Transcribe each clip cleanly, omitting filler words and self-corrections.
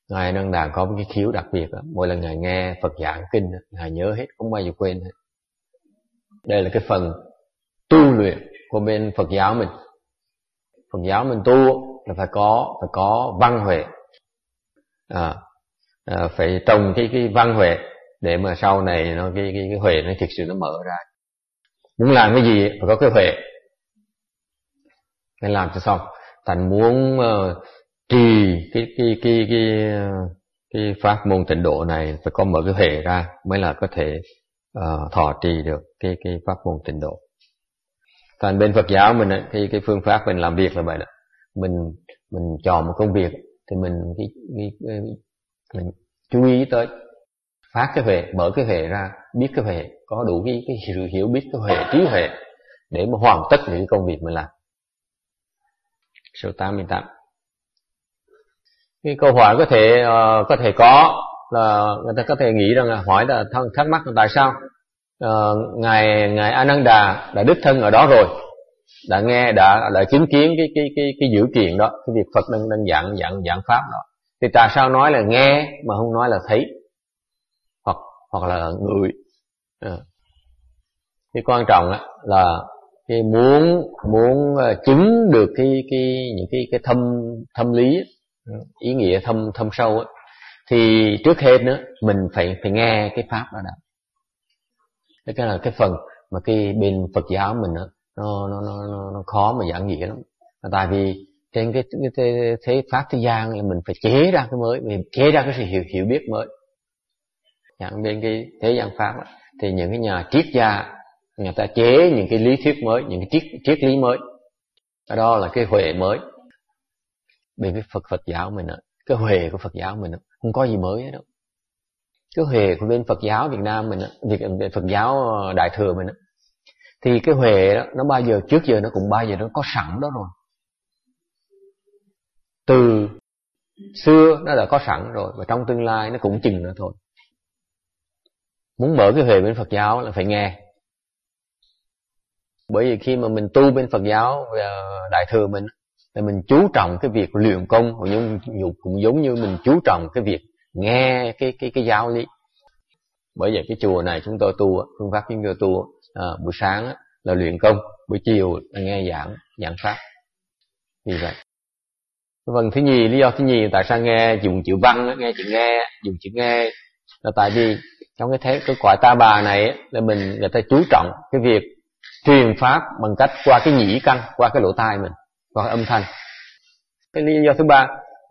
Ngài Năng Đà có một cái khiếu đặc biệt đó. Mỗi lần Ngài nghe Phật giảng kinh, Ngài nhớ hết, không bao giờ quên hết. Đây là cái phần tu luyện của bên Phật giáo mình. Phật giáo mình tu là phải có văn huệ, phải trồng cái văn huệ để mà sau này nó cái huệ nó thực sự nó mở ra. Muốn làm cái gì phải có cái huệ, nên làm cho xong. Thành muốn trì cái pháp môn tịnh độ này phải có mở cái huệ ra mới là có thể thọ trì được cái pháp môn tịnh độ. Còn bên Phật giáo mình cái phương pháp mình làm việc là vậy đó. Mình chọn một công việc thì mình chú ý tới phát cái huệ, mở cái huệ ra, biết cái huệ, có đủ cái sự hiểu biết, cái huệ, trí huệ để mà hoàn tất những cái công việc mình làm. Số 88. Cái câu hỏi có thể có là người ta có thể nghĩ rằng là hỏi là thắc mắc là tại sao ngài A Nan Đà đã đích thân ở đó rồi, đã nghe đã chứng kiến cái dữ kiện đó, cái việc Phật đang giảng pháp đó, thì tại sao nói là nghe mà không nói là thấy hoặc là ngửi? Cái quan trọng là cái muốn chứng được những cái thâm lý, ý nghĩa thâm sâu ấy, thì trước hết nữa mình phải nghe cái pháp đó đã. Cái là cái phần mà cái bên Phật giáo mình nó khó mà giảng nghĩa lắm. Tại vì trên cái thế pháp thế gian là mình phải chế ra cái mới, mình chế ra cái sự hiểu biết mới. Chẳng bên cái thế gian pháp đó, thì những cái nhà triết gia người ta chế những cái lý thuyết mới, những cái triết lý mới. Đó là cái huệ mới. Bên cái Phật giáo mình cái huệ của Phật giáo mình không có gì mới hết đâu. Cái huệ của bên Phật giáo Việt Nam mình bên Phật giáo Đại thừa mình thì cái huệ đó nó bao giờ trước giờ nó cũng bao giờ nó có sẵn đó rồi. Từ xưa nó đã có sẵn rồi, và trong tương lai nó cũng chừng nữa thôi. Muốn mở cái huệ bên Phật giáo là phải nghe. Bởi vì khi mà mình tu bên Phật giáo Đại thừa mình thì mình chú trọng cái việc luyện công, cũng giống như mình chú trọng cái việc nghe cái giáo lý. Bởi vậy cái chùa này chúng tôi tu, phương pháp chúng tôi tu, buổi sáng là luyện công, buổi chiều là nghe giảng pháp. Vì vậy. Vâng, lý do thứ nhì tại sao nghe dùng chữ văn, dùng chữ nghe là tại vì trong cái cõi Ta Bà này là người ta chú trọng cái việc truyền pháp bằng cách qua cái nhĩ căn, qua cái lỗ tai mình, qua cái âm thanh. Cái lý do thứ ba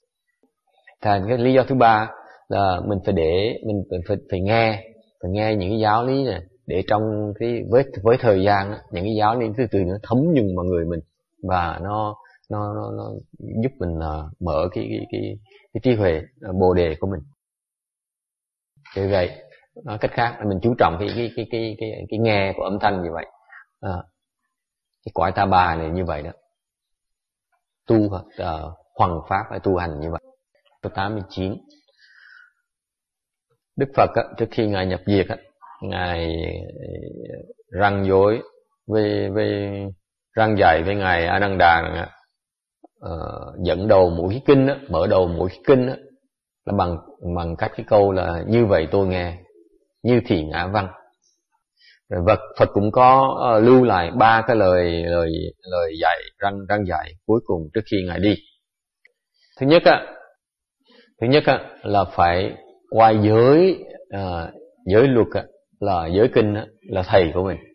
là mình phải nghe những cái giáo lý này để trong cái với thời gian những cái giáo lý từ từ nó thấm nhuần vào người mình, và nó giúp mình mở cái trí huệ bồ đề của mình. Vì vậy, nói cách khác là mình chú trọng cái nghe của âm thanh như vậy. Cái cõi Ta Bà này như vậy đó. Tu hoằng pháp hay tu hành như vậy. Số 89. Đức Phật trước khi ngài nhập diệt ngài răng dối răng dạy với ngài A Nan Đà dẫn đầu mỗi cái kinh mở đầu mỗi cái kinh là bằng cách cái câu là như vậy tôi nghe, như thì ngã văn. Rồi Phật cũng có lưu lại 3 cái lời dạy răng dạy cuối cùng trước khi ngài đi. Thứ nhất là phải qua giới luật là giới kinh là thầy của mình.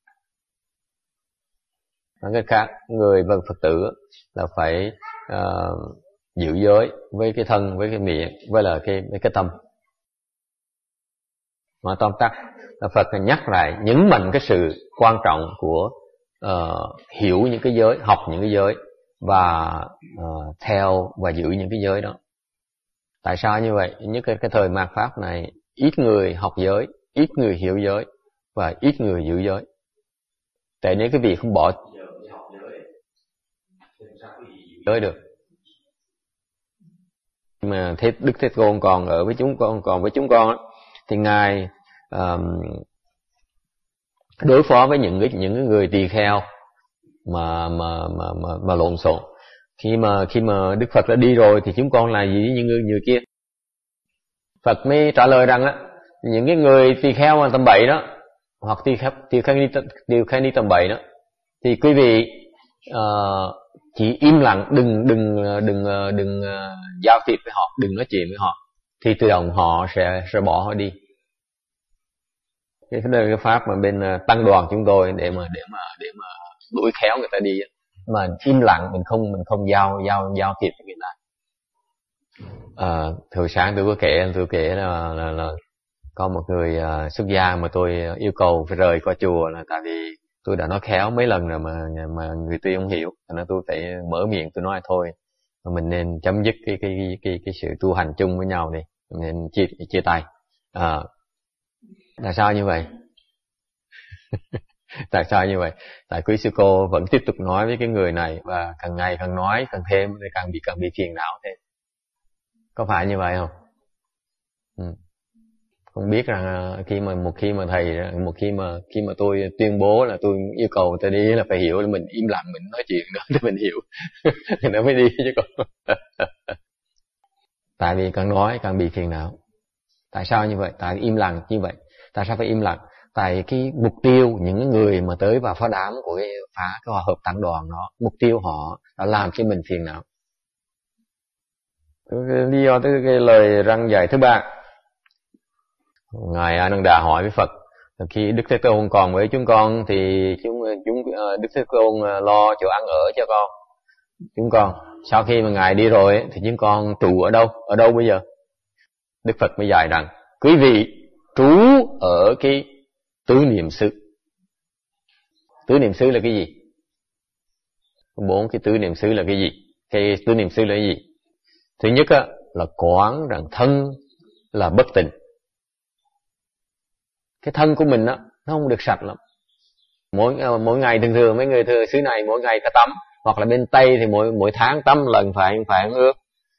Nói cách khác, người và Phật tử là phải giữ giới với cái thân, với cái miệng, với là cái tâm. Mà tóm tắt là Phật nhắc lại, nhấn mạnh cái sự quan trọng của hiểu những cái giới, học những cái giới và theo và giữ những cái giới đó. Tại sao như vậy? Nhất cái thời mạt pháp này ít người học giới, ít người hiểu giới và ít người giữ giới. Tại nếu cái vị không bỏ giới được. Mà Đức Thế Tôn còn ở với chúng con thì ngài đối phó với những người tỳ kheo mà lộn xộn. Khi mà Đức Phật đã đi rồi thì chúng con là gì những người kia? Phật mới trả lời rằng á, những cái người tỳ kheo mà tầm bậy đó, hoặc tỳ kheo ni tầm bậy đó, thì quý vị chỉ im lặng, đừng giao tiếp với họ, đừng nói chuyện với họ, thì tự động họ sẽ bỏ họ đi. Cái đó là cái pháp mà bên tăng đoàn chúng tôi để mà đuổi khéo người ta đi, mà im lặng, mình không giao tiếp với người ta. Thời sáng tôi kể là có một người xuất gia mà tôi yêu cầu phải rời khỏi chùa, là tại vì tôi đã nói khéo mấy lần rồi mà người tuy không hiểu, nên tôi phải mở miệng tôi nói thôi, mình nên chấm dứt cái sự tu hành chung với nhau đi, nên chia tay. Tại sao như vậy? Tại sao như vậy? Tại quý sư cô vẫn tiếp tục nói với cái người này, và càng ngày càng nói càng thêm, càng bị phiền não thêm. Có phải như vậy không? Không biết rằng khi mà tôi tuyên bố là tôi yêu cầu người ta đi, là phải hiểu là mình im lặng, mình nói chuyện nữa thì mình hiểu thì nó mới đi chứ còn. Tại vì càng nói càng bị phiền não. Tại sao như vậy? Tại im lặng như vậy. Tại sao phải im lặng? Tại cái mục tiêu những người mà tới vào phá đám của cái hòa hợp tăng đoàn đó, mục tiêu họ đã làm cho mình phiền não. Lý do tới cái lời răng dạy thứ ba, ngài A Nan Đà hỏi với Phật, khi Đức Thế Tôn còn với chúng con thì Đức Thế Tôn lo chỗ ăn ở cho chúng con. Sau khi mà ngài đi rồi thì chúng con trụ ở đâu bây giờ? Đức Phật mới dạy rằng quý vị trú ở cái tứ niệm xứ. Tứ niệm xứ là cái gì? 4 cái tứ niệm xứ là cái gì? Cái tứ niệm xứ là cái gì? Thứ nhất á, là quán rằng thân là bất tịnh. Cái thân của mình á, nó không được sạch lắm. Mỗi ngày thường mấy người xứ này mỗi ngày ta tắm, hoặc là bên Tây thì mỗi tháng tắm lần phải ướp.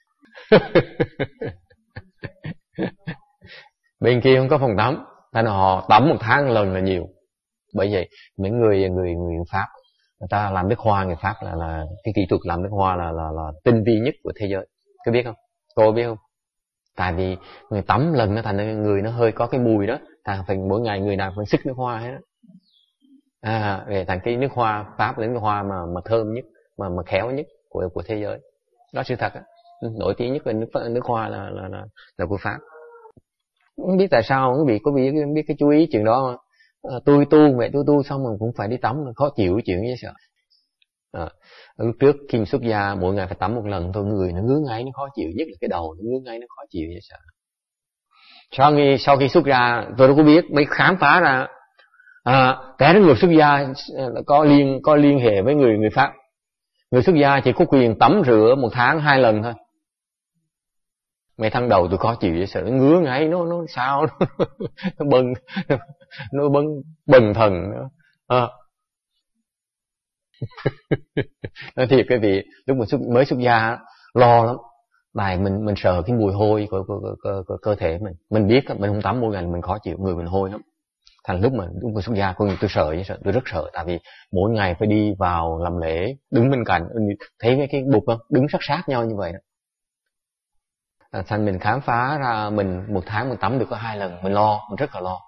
Bên kia không có phòng tắm, nên họ tắm 1 tháng lần là nhiều. Bởi vậy mấy người Pháp, người ta làm nước hoa, người Pháp là cái kỹ thuật làm nước hoa là tinh vi nhất của thế giới. Có biết không? Cô biết không? Tại vì người tắm lần nó thành người nó hơi có cái mùi đó, phải mỗi ngày người nào phải xức nước hoa hết đó. Về thành cái nước hoa Pháp là nước hoa mà thơm nhất, mà khéo nhất của thế giới. Đó sự thật á. Nổi tiếng nhất là nước hoa là của Pháp. Không biết tại sao quý vị có biết cái chú ý chuyện đó không? Tôi tu xong rồi cũng phải đi tắm, khó chịu chuyện như sợ. Lúc trước khi xuất gia mỗi ngày phải tắm 1 lần thôi, người nó ngứa ngáy, nó khó chịu, nhất là cái đầu nó ngứa ngáy, nó khó chịu như sợ. Sau khi xuất gia tôi đâu có biết, mới khám phá ra cái người xuất gia có liên hệ với người Pháp. Người xuất gia chỉ có quyền tắm rửa 1 tháng 2 lần thôi. Mấy tháng đầu tôi khó chịu vậy, sợ nó ngứa ngáy, nó sao nó bần thần nữa. Nói thiệt cái vị lúc mình mới xuất gia lo lắm, bài mình sợ cái mùi hôi của cơ thể mình biết mình không tắm mỗi ngày mình khó chịu, người mình hôi lắm. Thành lúc mà xuất gia tôi sợ, tôi rất sợ, tại vì mỗi ngày phải đi vào làm lễ, đứng bên cạnh, thấy mấy cái bụt không, đứng sát nhau như vậy đó. Thành mình khám phá ra mình 1 tháng mình tắm được có 2 lần, mình rất là lo.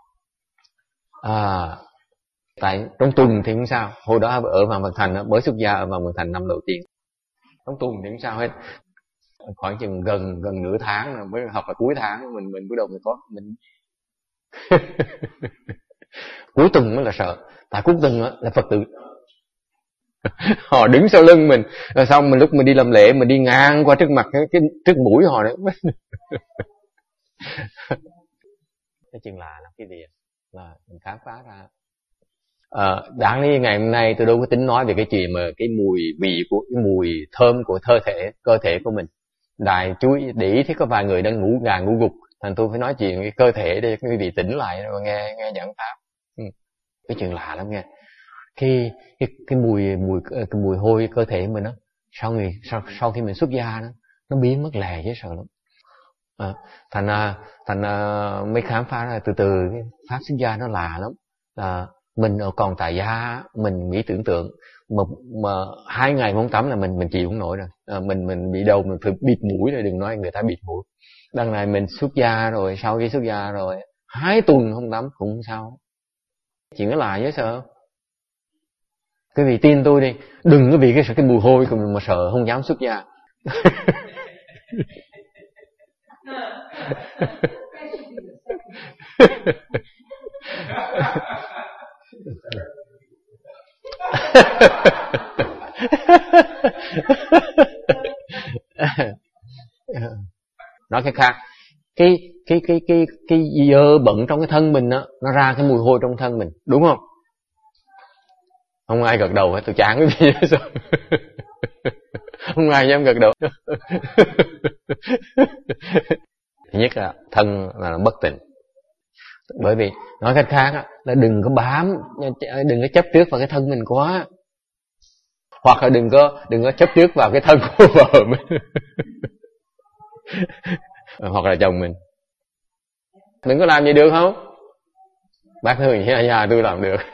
Tại trong tuần thì không sao, hồi đó ở Hoàng Văn Thành, mới xuất gia ở Hoàng Văn Thành năm đầu tiên, trong tuần thì không sao hết. Khoảng chừng gần nửa tháng rồi mới học, là cuối tháng mình bắt đầu mình cuối tuần mới là sợ, tại cuối tuần là Phật tử họ đứng sau lưng mình, rồi xong lúc mình đi làm lễ mình đi ngang qua trước mặt cái trước mũi họ đấy. Cái chuyện là cái gì là mình khám phá ra. Đáng lý ngày hôm nay tôi đâu có tính nói về cái chuyện mà cái mùi vị của cái mùi thơm của cơ thể của mình. Đại chú ý để ý thấy có vài người đang ngủ gục, thành tôi phải nói chuyện cái cơ thể để quý vị tỉnh lại và nghe giảng pháp. Cái chuyện lạ lắm nghe. Cái mùi hôi cơ thể mình đó, sau khi mình xuất gia đó, nó biến mất lè dễ sợ lắm. Thành mới khám phá ra từ cái pháp xuất gia nó lạ lắm. Mình còn tại gia mình nghĩ tưởng tượng mà 2 ngày không tắm là mình chịu không nổi rồi. Mình bị đầu mình phải bịt mũi rồi, đừng nói người ta bịt mũi. Đằng này mình xuất gia rồi, sau khi xuất gia rồi 2 tuần không tắm cũng không sao. Chuyện nó là dễ sợ. Quý vị tin tôi đi, đừng có vì cái mùi hôi của mình mà sợ không dám xuất gia. Nói cái khác, cái dơ bẩn trong cái thân mình đó, nó ra cái mùi hôi trong thân mình, đúng không? Không ai gật đầu hết, tôi chán cái gì hết. Không ai dám gật đầu. Thứ nhất là thân là nó bất tịnh. Bởi vì nói cách khác là đừng có bám, đừng có chấp trước vào cái thân mình quá, hoặc là đừng có chấp trước vào cái thân của vợ mình hoặc là chồng mình. Đừng có làm gì được không? Bác Hương nhà tôi làm được.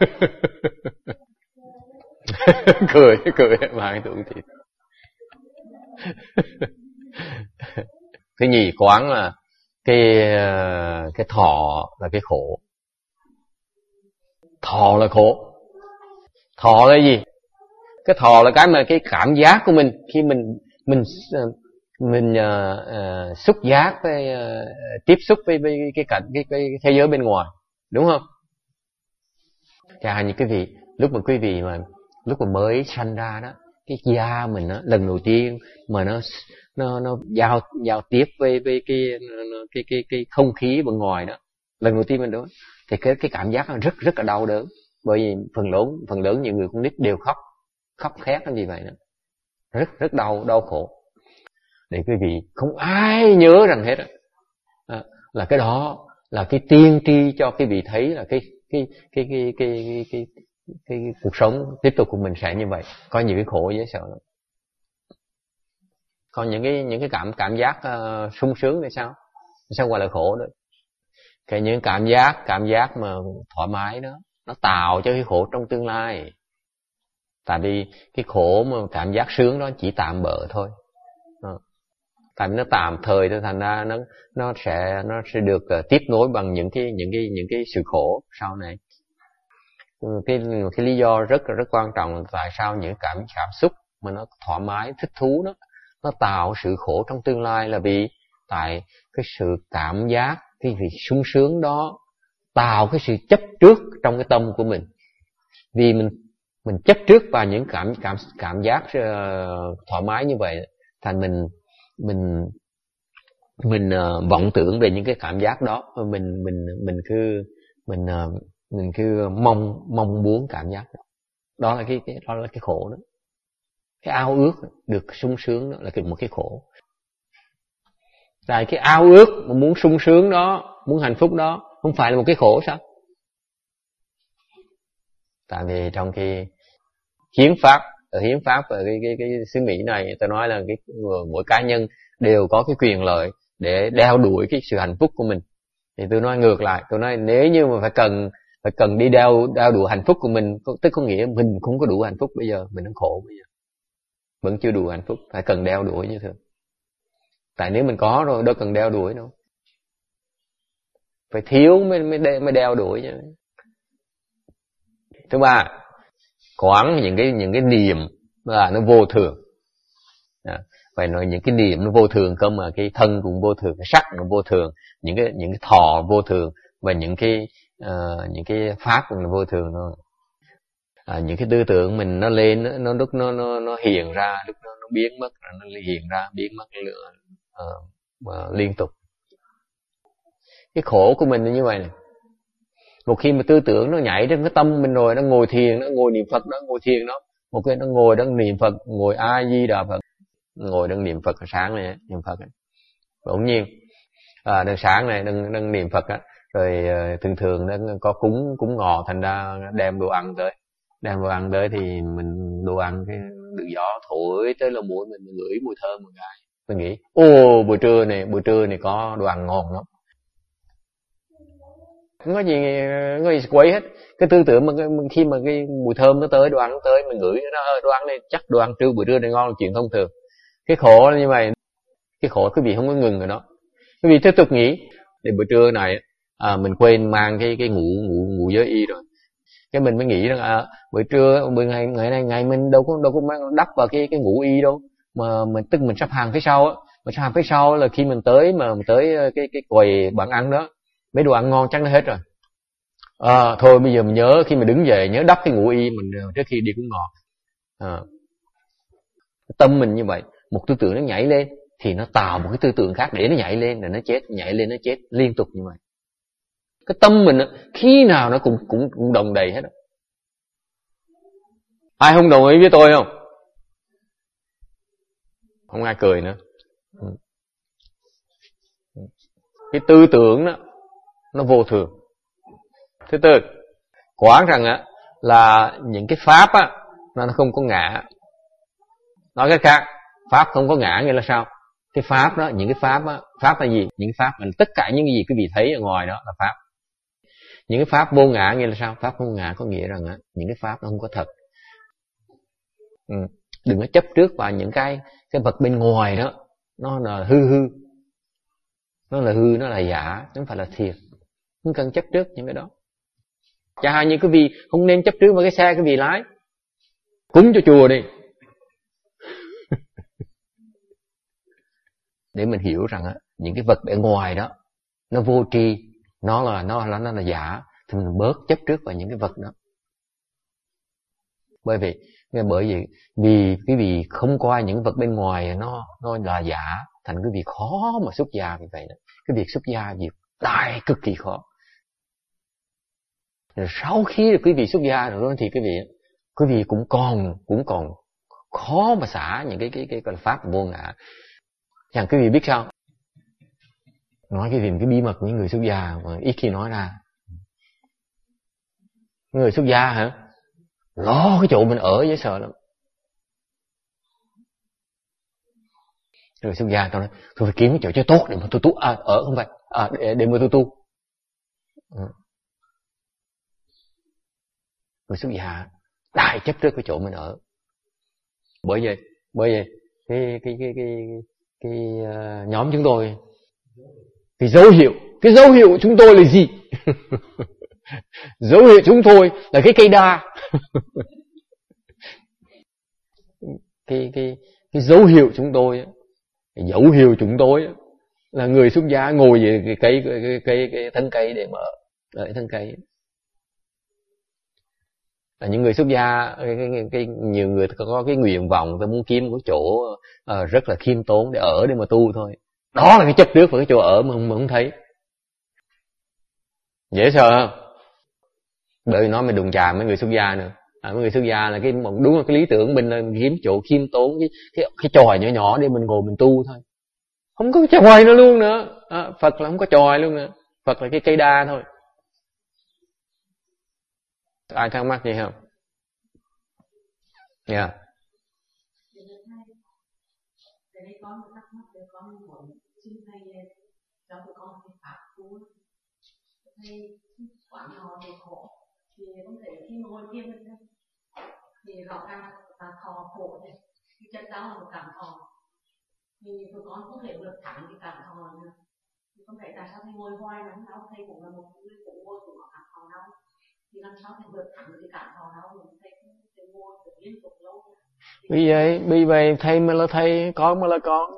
cười mà tôi thì cái nhì quán là cái thọ là cái khổ. Thọ là khổ. Thọ là gì? Cái thọ là cái mà cái cảm giác của mình khi mình xúc giác với tiếp xúc với cái thế giới bên ngoài, đúng không? Chà, như quý vị, lúc mà mới sanh ra đó, cái da mình đó, lần đầu tiên mà nó giao tiếp với cái không khí bên ngoài đó, lần đầu tiên mình đó, thì cái cảm giác nó rất là đau đớn. Bởi vì phần lớn những người con nít đều khóc thét cái gì vậy đó, rất đau khổ. Để quý vị không ai nhớ rằng hết là cái đó là cái tiên tri cho quý vị thấy là cái cuộc sống tiếp tục của mình sẽ như vậy. Có những cái khổ dễ sợ lắm. Còn những cái cảm giác sung sướng thì sao gọi là khổ được? Những cảm giác mà thoải mái đó, nó tạo cho cái khổ trong tương lai. Tại vì cái khổ mà cảm giác sướng đó chỉ tạm bợ thôi. Tại vì nó tạm thời thôi, thành ra nó sẽ được tiếp nối bằng những cái sự khổ sau này. Cái lý do rất quan trọng là tại sao những cảm xúc mà nó thoải mái, thích thú đó, nó tạo sự khổ trong tương lai là vì tại cái sự cảm giác, cái việc sung sướng đó tạo cái sự chấp trước trong cái tâm của mình. Vì mình chấp trước vào những cảm giác thoải mái như vậy, thành mình vọng tưởng về những cái cảm giác đó, mình cứ mong muốn cảm giác đó. Đó là cái khổ đó. Cái ao ước được sung sướng đó là một cái khổ. Tại cái ao ước mà muốn sung sướng đó, muốn hạnh phúc đó, không phải là một cái khổ sao? Tại vì trong cái hiến pháp ở cái xứ Mỹ này, tôi nói là mỗi cá nhân đều có cái quyền lợi để đeo đuổi cái sự hạnh phúc của mình. Thì tôi nói ngược lại, tôi nói nếu như mà phải cần đi đeo đuổi hạnh phúc của mình, tức có nghĩa mình không có đủ hạnh phúc bây giờ, mình đang khổ bây giờ, vẫn chưa đủ hạnh phúc, phải cần đeo đuổi như thường. Tại nếu mình có rồi đâu cần đeo đuổi đâu, phải thiếu mới đeo đuổi chứ. Thứ ba, quán những cái niệm là nó vô thường. Phải nói những cái niệm nó vô thường, cơ mà cái thân cũng vô thường, cái sắc nó vô thường, những cái thọ vô thường, và những cái pháp cũng là vô thường thôi. Những cái tư tưởng mình nó lên, nó hiện ra, lúc nó biến mất, nó hiện ra biến mất liên tục. Cái khổ của mình là như vậy này. Một khi mà tư tưởng nó nhảy trên cái tâm mình rồi, nó ngồi thiền, nó ngồi niệm Phật đó, ngồi thiền đó, một cái nó ngồi đang niệm Phật, ngồi A Di Đà Phật, ngồi đang niệm Phật sáng này, niệm Phật ấy. Bỗng nhiên đang sáng này đang niệm Phật á, rồi thường nó có cúng ngọ, thành ra đem đồ ăn tới thì mình đồ ăn cái được gió thổi tới lỗ mũi mình ngửi mùi thơm một cái, mình nghĩ buổi trưa này có đồ ăn ngon lắm. không có gì quấy hết. Cái tư tưởng mà khi mà cái mùi thơm nó tới, đồ ăn nó tới, mình ngửi nó đồ ăn này chắc đồ ăn trưa buổi trưa này ngon là chuyện thông thường. Cái khổ là như vậy, cái khổ quý vị không có ngừng rồi đó. Quý vị tiếp tục nghĩ, để buổi trưa này mình quên mang cái ngủ giới y rồi. Cái mình mới nghĩ rằng buổi trưa ngày mình đâu có mang đắp vào cái ngủ y đâu, mà mình sắp hàng phía sau á. Mà sắp hàng phía sau là khi mình tới cái quầy bàn ăn đó, mấy đồ ăn ngon chắc nó hết rồi. Thôi bây giờ mình nhớ khi mà đứng dậy nhớ đắp cái ngủ y mình trước khi đi cũng ngọt. Tâm mình như vậy, một tư tưởng nó nhảy lên thì nó tạo một cái tư tưởng khác để nó nhảy lên rồi nó chết, nhảy lên nó chết liên tục như vậy. Cái tâm mình khi nào nó cũng đồng đầy hết. Ai không đồng ý với tôi không? Không ai cười nữa. Cái tư tưởng đó nó vô thường. Thứ tư, quán rằng là những cái pháp nó không có ngã. Nói cách khác, pháp không có ngã nghĩa là sao? Cái pháp đó, những cái pháp là gì? Những pháp là tất cả những cái gì quý vị thấy ở ngoài đó là pháp. Những cái pháp vô ngã nghĩa là sao? Pháp vô ngã có nghĩa rằng những cái pháp nó không có thật. Đừng có chấp trước vào những cái vật bên ngoài đó, nó là hư. Nó là hư, nó là giả, nó không phải là thiệt. Không cần chấp trước những cái đó. Chẳng hạn như quý vị không nên chấp trước vào cái xe quý vị lái. Cúng cho chùa đi. Để mình hiểu rằng những cái vật bên ngoài đó nó vô tri, nó là giả, thì mình bớt chấp trước vào những cái vật đó. Bởi vì quý vị không coi những vật bên ngoài nó là giả, thành quý vị khó mà xuất gia vì vậy đó. Cái việc xuất gia việc đại cực kỳ khó. Rồi sau khi quý vị xuất gia rồi thì quý vị cũng còn khó mà xả những cái pháp vô ngã. Chẳng quý vị biết sao? Nói cái bí mật của những người xuất gia mà ít khi nói ra. Người xuất gia hả? Lo cái chỗ mình ở dễ sợ lắm. Người xuất gia tao nói tôi phải kiếm cái chỗ cho tốt để mà tôi tu ở không phải để mà tôi tu. Người xuất gia đại chấp trước cái chỗ mình ở. Bởi vậy cái nhóm chúng tôi, cái dấu hiệu của chúng tôi là gì? Dấu hiệu chúng tôi là cái cây đa. cái dấu hiệu chúng tôi, cái dấu hiệu chúng tôi là người xuất gia ngồi về cái thân cây để mà đợi thân cây. Là những người xuất gia, nhiều người có cái nguyện vọng tôi muốn kiếm một chỗ rất là khiêm tốn để ở để mà tu thôi. Đó là cái chấp trước vào cái chỗ ở mà không thấy. Dễ sợ không? Bởi vì nó mới đụng chạm mấy người xuất gia nữa. Mấy người xuất gia là đúng là cái lý tưởng mình là kiếm chỗ khiêm tốn, cái chòi nhỏ nhỏ để mình ngồi mình tu thôi. Không có cái chòi nữa luôn nữa. Phật là không có chòi luôn nữa. Phật là cái cây đa thôi. Ai thắc mắc gì không? Yeah. Có một thắc mắc để con muốn xin thầy cho tụi con cái pháp tu. Thầy quản họ để khổ thì con thấy khi ngồi thiền thì rõ ràng là thọ khổ này, cái chất đó là một cảm thọ, thì tụi con không thể vượt thẳng cái cảm thọ nữa. Thì con thấy tại sao thầy ngồi hoài lắm đâu, thầy cũng là một người cũng ngồi cũng có cảm thọ đâu, thì làm sao thầy vượt thẳng cái cảm thọ đâu, thầy ngồi được liên tục lâu. Vì vậy thầy mà là thầy, con mà là con.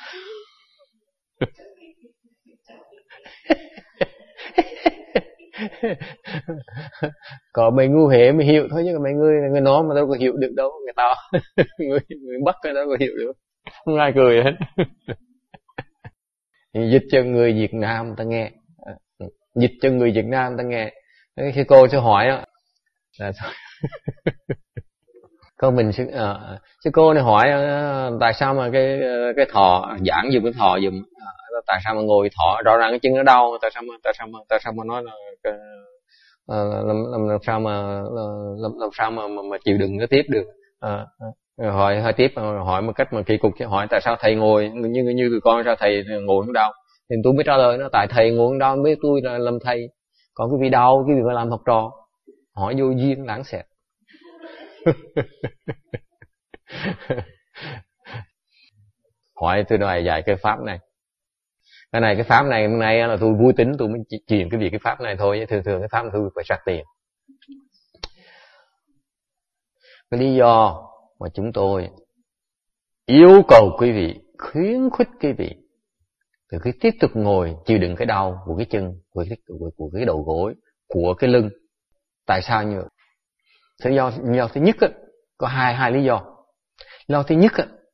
Có mấy ngu huệ mới hiểu thôi, chứ mấy người nói mà đâu có hiểu được đâu, người ta người Bắc đâu có hiểu được, không ai cười hết. Dịch cho người Việt Nam ta nghe, dịch cho người Việt Nam ta nghe. Khi cô sẽ hỏi á là cô mình chứ cô này hỏi tại sao mà cái thọ giảng dùm cái thọ dùm, tại sao mà ngồi thọ rõ ràng cái chân nó đau, tại sao mà nói là làm sao mà chịu đựng nó tiếp được. Hỏi tiếp hỏi một cách mà kỳ cục, hỏi tại sao thầy ngồi như tụi con, sao thầy ngồi không đau, thì tôi mới trả lời nó tại thầy ngồi không đau mới tôi là làm thầy, Còn quý vị đau, quý vị phải làm học trò, hỏi vô duyên lãng xẹt. Hỏi tôi nói dạy cái pháp này. Cái pháp này hôm nay là tôi vui tính, tôi mới truyền cái việc cái pháp này thôi. Thường thường cái pháp này tôi phải sạc tiền. Cái lý do mà chúng tôi yêu cầu quý vị, khuyến khích quý vị từ khi tiếp tục ngồi chịu đựng cái đau của cái chân, của cái đầu gối, của cái lưng. Tại sao như vậy? Lý do thứ nhất có hai lý do. Lý do thứ nhất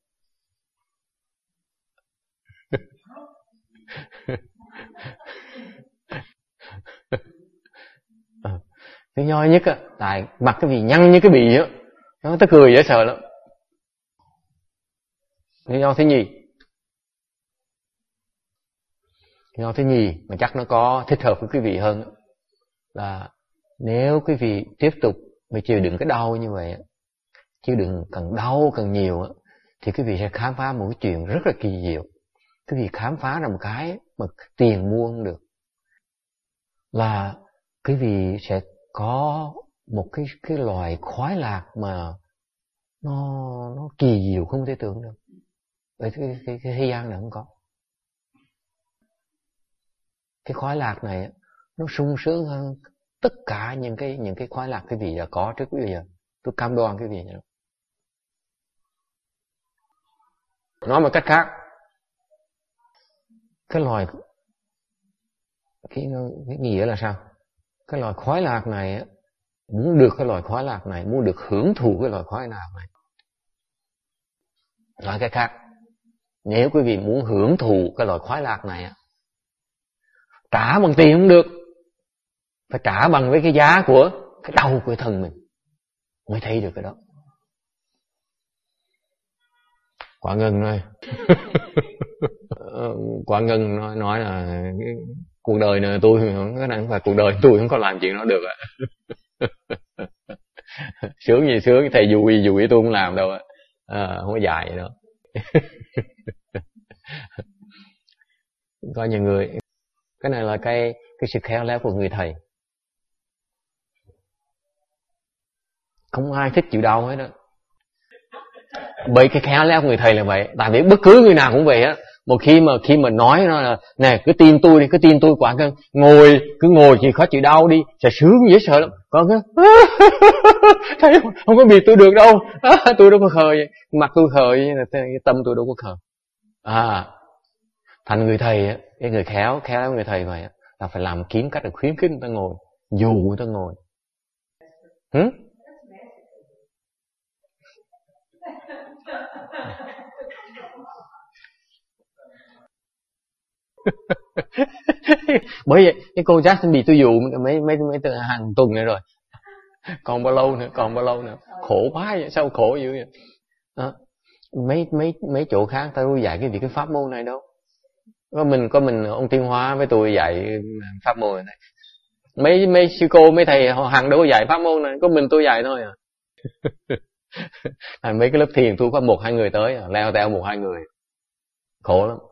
lý do nhất tại mặt cái vị nhăn như cái bì á, nó tới cười dễ sợ lắm. Lý do thứ nhì mà chắc nó có thích hợp với quý vị hơn là nếu quý vị tiếp tục mà chịu đựng cái đau như vậy, chịu đựng càng đau càng nhiều thì quý vị sẽ khám phá một cái chuyện rất là kỳ diệu. Quý vị khám phá ra một cái mà tiền mua không được, là quý vị sẽ có một cái loài khoái lạc mà nó kỳ diệu không thể tưởng được. Bởi cái thế gian này không có. Cái khoái lạc này nó sung sướng hơn tất cả những cái khoái lạc quý vị đã có trước bây giờ. Tôi cam đoan quý vị nhé. Nói một cách khác, cái nghĩa là sao? Cái loài khoái lạc này, muốn được cái loài khoái lạc này, muốn được hưởng thụ cái loài khoái lạc này. Nói cách khác, nếu quý vị muốn hưởng thụ cái loài khoái lạc này, trả bằng tiền không được, phải trả bằng với cái giá của cái đau của thân mình mới thấy được cái đó. Quả Ngân nói Quả Ngân nói là cuộc đời này tôi cái này không phải cuộc đời tôi, không có làm chuyện đó được ạ. Sướng gì sướng, thầy dùi tôi không làm đâu ạ. Không có dạy vậy đâu. Có nhiều người, cái này là cái sự khéo léo của người thầy. Không ai thích chịu đau hết đó. Bởi cái khéo léo của người thầy là vậy. Tại vì bất cứ người nào cũng vậy á. Một khi mà nói nó là nè, cứ tin tôi đi, cứ tin tôi, Quả Ngân cứ ngồi chỉ khó chịu đau đi, sẽ sướng dễ sợ lắm. Còn thầy không có bị tôi được đâu. Tôi đâu có khờ vậy. Mặt tôi khờ vậy, tâm tôi đâu có khờ. Thành người thầy á, cái người khéo léo người thầy vậy là phải làm kiếm cách để khuyến khích người ta ngồi, dù người ta ngồi. Bởi vậy cái cô Jackson bị tôi dụ mấy hàng tuần này rồi. Còn bao lâu nữa, khổ quá vậy, sao khổ dữ vậy đó. Mấy chỗ khác ta đâu dạy cái pháp môn này đâu. Có mình ông Tiên Hóa với tôi dạy pháp môn này. Mấy sư cô, mấy thầy họ hàng đâu có dạy pháp môn này, có mình tôi dạy thôi à. Mấy cái lớp thiền tôi có 1-2 người tới, leo teo 1-2 người, khổ lắm.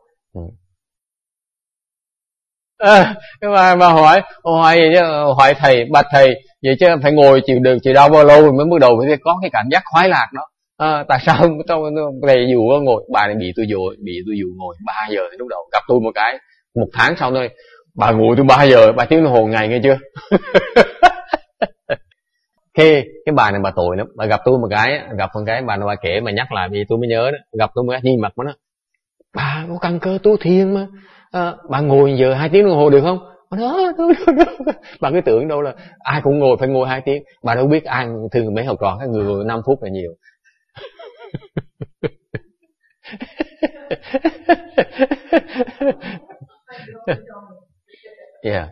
Mà hỏi vậy chứ, hỏi thầy, bạch thầy vậy chứ phải ngồi chịu đau bao lâu mới bắt đầu mới có cái cảm giác khoái lạc đó. Tại sao trong thầy dù ngồi, bà này bị tôi dụ ngồi 3 giờ thì lúc đầu gặp tôi một cái, 1 tháng sau thôi bà ngồi tôi 3 giờ 3 tiếng đồng hồ ngày, nghe chưa? Cái bà này bà tội lắm. Bà gặp tôi một cái bà này bà kể mà nhắc lại vì tôi mới nhớ đó. Gặp tôi một cái nhìn mặt nó, bà có căn cơ tu thiền mà, bà ngồi giờ 2 tiếng đồng hồ được không? Đó, bà cứ tưởng đâu là ai cũng ngồi phải ngồi 2 tiếng. Bà đâu biết ai, thường mấy học trò các người ngồi 5 phút là nhiều. Yeah.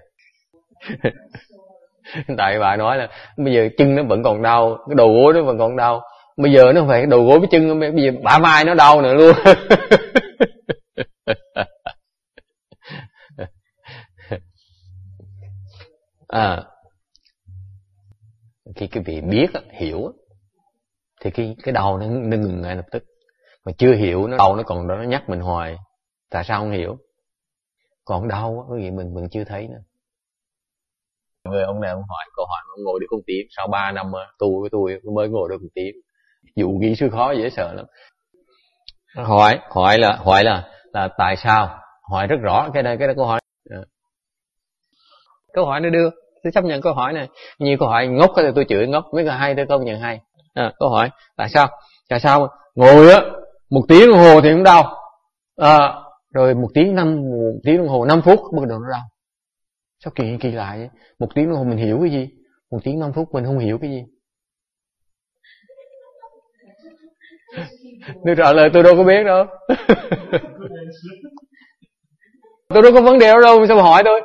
Tại bà nói là bây giờ chân nó vẫn còn đau, cái đầu gối nó vẫn còn đau. Bây giờ nó không phải cái đầu gối với chân, bây giờ bả vai nó đau nữa luôn. Khi cái vị biết, hiểu thì cái đầu nó ngừng ngay lập tức. Mà chưa hiểu, đầu nó còn đó, nó nhắc mình hoài. Tại sao không hiểu? Còn đau quý vị mình chưa thấy nữa. Người ông này ông hỏi câu hỏi ông ngồi được không tiếng, sau 3 năm tu với tôi mới ngồi được một tiếng. Dụ ghi sư khó dễ sợ lắm. Hỏi là tại sao, hỏi rất rõ. Cái đó câu hỏi. Câu hỏi nó đưa, tôi chấp nhận câu hỏi này. Nhiều câu hỏi ngốc thì tôi chửi ngốc, mấy cái hay tôi công nhận hay. Câu hỏi tại sao ngồi 1 tiếng đồng hồ thì cũng đau, rồi 1 tiếng đồng hồ 5 phút bắt đầu nó đau. Sao kỳ lạ vậy? 1 tiếng đồng hồ mình hiểu cái gì, 1 tiếng 5 phút mình không hiểu cái gì. Tôi trả lời tôi đâu có biết đâu. Tôi đâu có vấn đề đâu, sao mà hỏi tôi.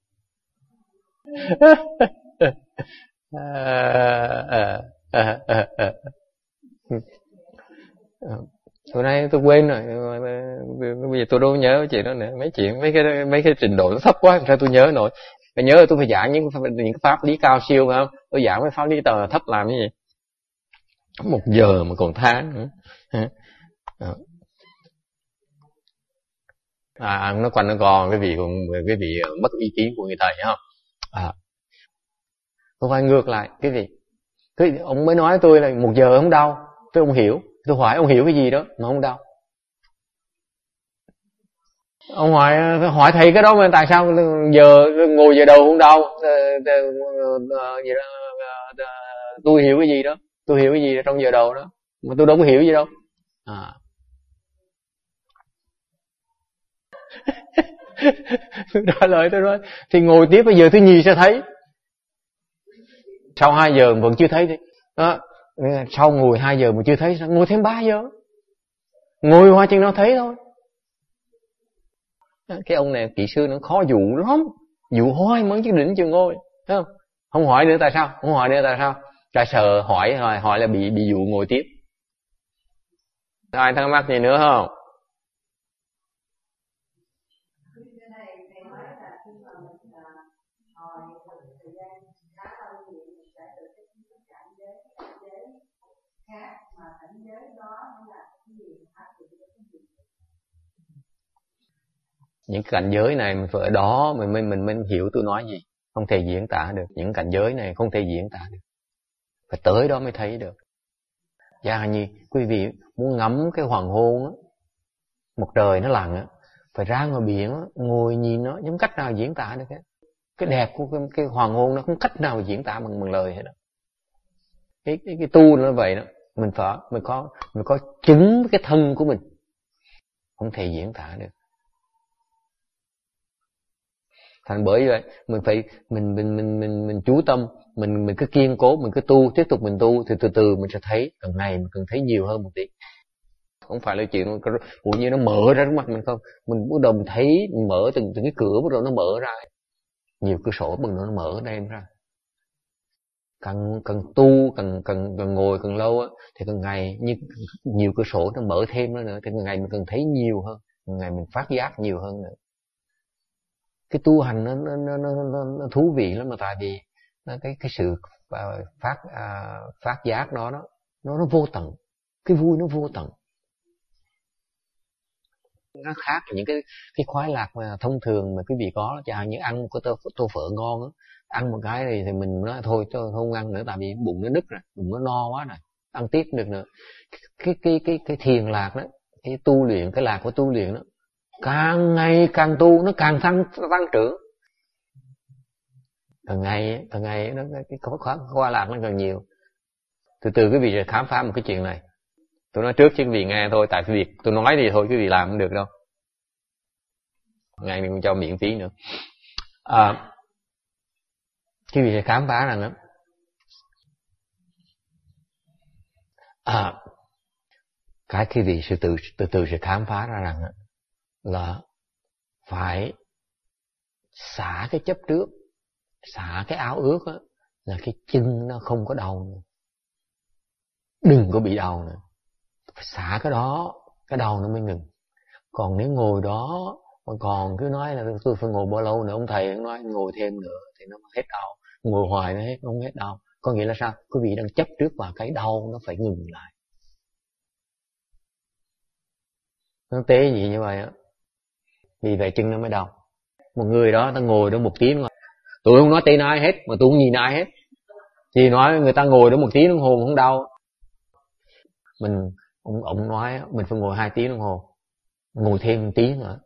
Hôm nay tôi quên rồi, bây giờ tôi đâu nhớ chuyện đó nữa. Mấy cái trình độ nó thấp quá, sao tôi nhớ nổi. Phải nhớ là tôi phải giảng những cái pháp lý cao siêu, phải không? Tôi giảng mấy pháp lý tờ thấp làm cái gì? 1 giờ mà còn tháng nữa. Nó quanh nó còn cái vị mất uy tín của người thầy không? Không phải ngược lại cái vị. Ông mới nói tôi là 1 giờ không đau, tôi không hiểu. Tôi hỏi ông hiểu cái gì đó mà không đau. Ông hỏi thầy cái đó mà tại sao ngồi giờ đầu không đau? Tôi hiểu cái gì đó? Tôi hiểu cái gì trong giờ đầu đó mà tôi đâu có hiểu gì đâu. Trả lời tôi nói thì ngồi tiếp bây giờ thứ nhì sẽ thấy. Sau 2 giờ vẫn chưa thấy đó. Sau ngồi 2 giờ mà chưa thấy, ngồi thêm 3 giờ, ngồi qua chừng nào thấy thôi. Cái ông này kỹ sư nó khó dụ lắm, dụ hoài mới chứ đỉnh chưa ngồi, thấy không? Không hỏi nữa tại sao, Tại sợ hỏi là bị dụ ngồi tiếp. Ai thắc mắc gì nữa không? Những cảnh giới này mình phải ở đó mình hiểu tôi nói gì. Không thể diễn tả được. Những cảnh giới này không thể diễn tả được, phải tới đó mới thấy được. Giả như quý vị muốn ngắm cái hoàng hôn á, một trời nó lặn á, phải ra ngoài biển á, ngồi nhìn nó, không cách nào diễn tả được hết. Cái đẹp của cái hoàng hôn nó không cách nào diễn tả bằng lời hết đó. Cái tu nó vậy đó, mình có chứng cái thân của mình, không thể diễn tả được. Thành bởi vậy mình phải mình chú tâm, mình cứ kiên cố, mình cứ tu, tiếp tục mình tu thì từ từ mình sẽ thấy, càng ngày mình càng thấy nhiều hơn một tí. Không phải là chuyện cũng như nó mở ra trước mặt mình không, mình bắt đầu mình thấy, mình mở từng cái cửa bắt đầu nó mở ra, nhiều cửa sổ bằng nó mở đem ra. Càng tu càng ngồi càng lâu á thì càng ngày như nhiều cửa sổ nó mở thêm nữa thì càng ngày mình càng thấy nhiều hơn, càng ngày mình phát giác nhiều hơn nữa. Cái tu hành nó thú vị lắm, mà tại vì cái sự phát giác đó nó vô tận, cái vui nó vô tận. Nó khác những cái khoái lạc mà thông thường mà quý vị có, chẳng như ăn một cái tô phở ngon á, ăn một cái thì mình nói thôi tôi không ăn nữa tại vì bụng nó nứt rồi, bụng nó no quá rồi, ăn tiếp được nữa. Cái thiền lạc đó, cái tu luyện, cái lạc của tu luyện đó, càng ngày càng tu nó càng tăng trưởng, càng ngày nó cái khoái lạc nó càng nhiều. Từ từ quý vị sẽ khám phá một cái chuyện này. Tôi nói trước chứ quý vị nghe thôi, tại vì việc tôi nói thì thôi quý vị làm không được đâu, ngày mình cho miễn phí nữa. Quý vị sẽ khám phá rằng cái quý vị sẽ từ từ sẽ khám phá ra rằng là phải xả cái chấp trước, xả cái áo ước đó, là cái chân nó không có đau nữa, đừng có bị đau nữa. Phải xả cái đó, cái đau nó mới ngừng. Còn nếu ngồi đó mà còn cứ nói là tôi phải ngồi bao lâu nữa, ông thầy nói ngồi thêm nữa thì nó hết đau, ngồi hoài nó không hết đau. Có nghĩa là sao? Quý vị đang chấp trước vào cái đau, nó phải ngừng lại. Nó tế gì như vậy á, vì vậy chân nó mới đau. Một người đó ta ngồi đó 1 tiếng rồi, Tôi không nói tên ai hết, mà tôi không nhìn ai hết. Thì nói người ta ngồi đó 1 tiếng đồng hồ không đau. Ông nói mình phải ngồi 2 tiếng đồng hồ, ngồi thêm 1 tiếng nữa.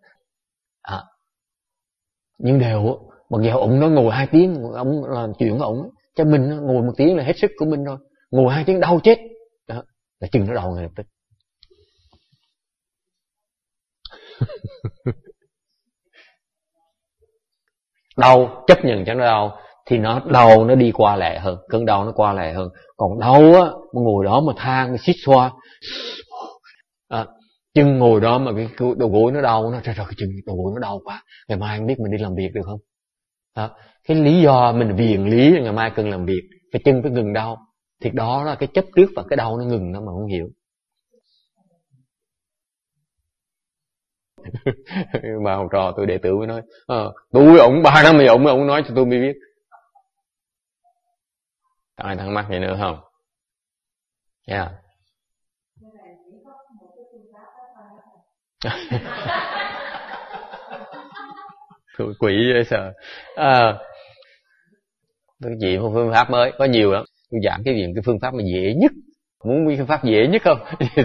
Nhưng đều mặc dù ông nói ngồi 2 tiếng, ông làm chuyện của ông, cho mình ngồi 1 tiếng là hết sức của mình rồi. Ngồi 2 tiếng đau chết đó, là chừng nó đau ngay lập tức. Đau chấp nhận cho nó đau thì nó đau, nó đi qua lẹ hơn, cơn đau nó qua lẹ hơn. Còn đau á, mà ngồi đó mà than xít xoa, chân ngồi đó mà cái đầu gối nó đau, nó trời cái chân đầu gối nó đau quá, ngày mai anh biết mình đi làm việc được không? Đó. Cái lý do mình viện lý ngày mai cần làm việc, cái chân phải ngừng đau, thì đó là cái chấp trước và cái đau nó ngừng đó mà không hiểu. Mà học trò tôi đệ tử mới nói tôi ổng 3 năm mà ổng nói cho tôi mới biết. Ai thắc mắc gì nữa không? Yeah. Tôi quỷ dễ sợ. Tôi chỉ một phương pháp mới, có nhiều lắm. Tôi giảng cái phương pháp mà dễ nhất. Muốn biết phương pháp dễ nhất không?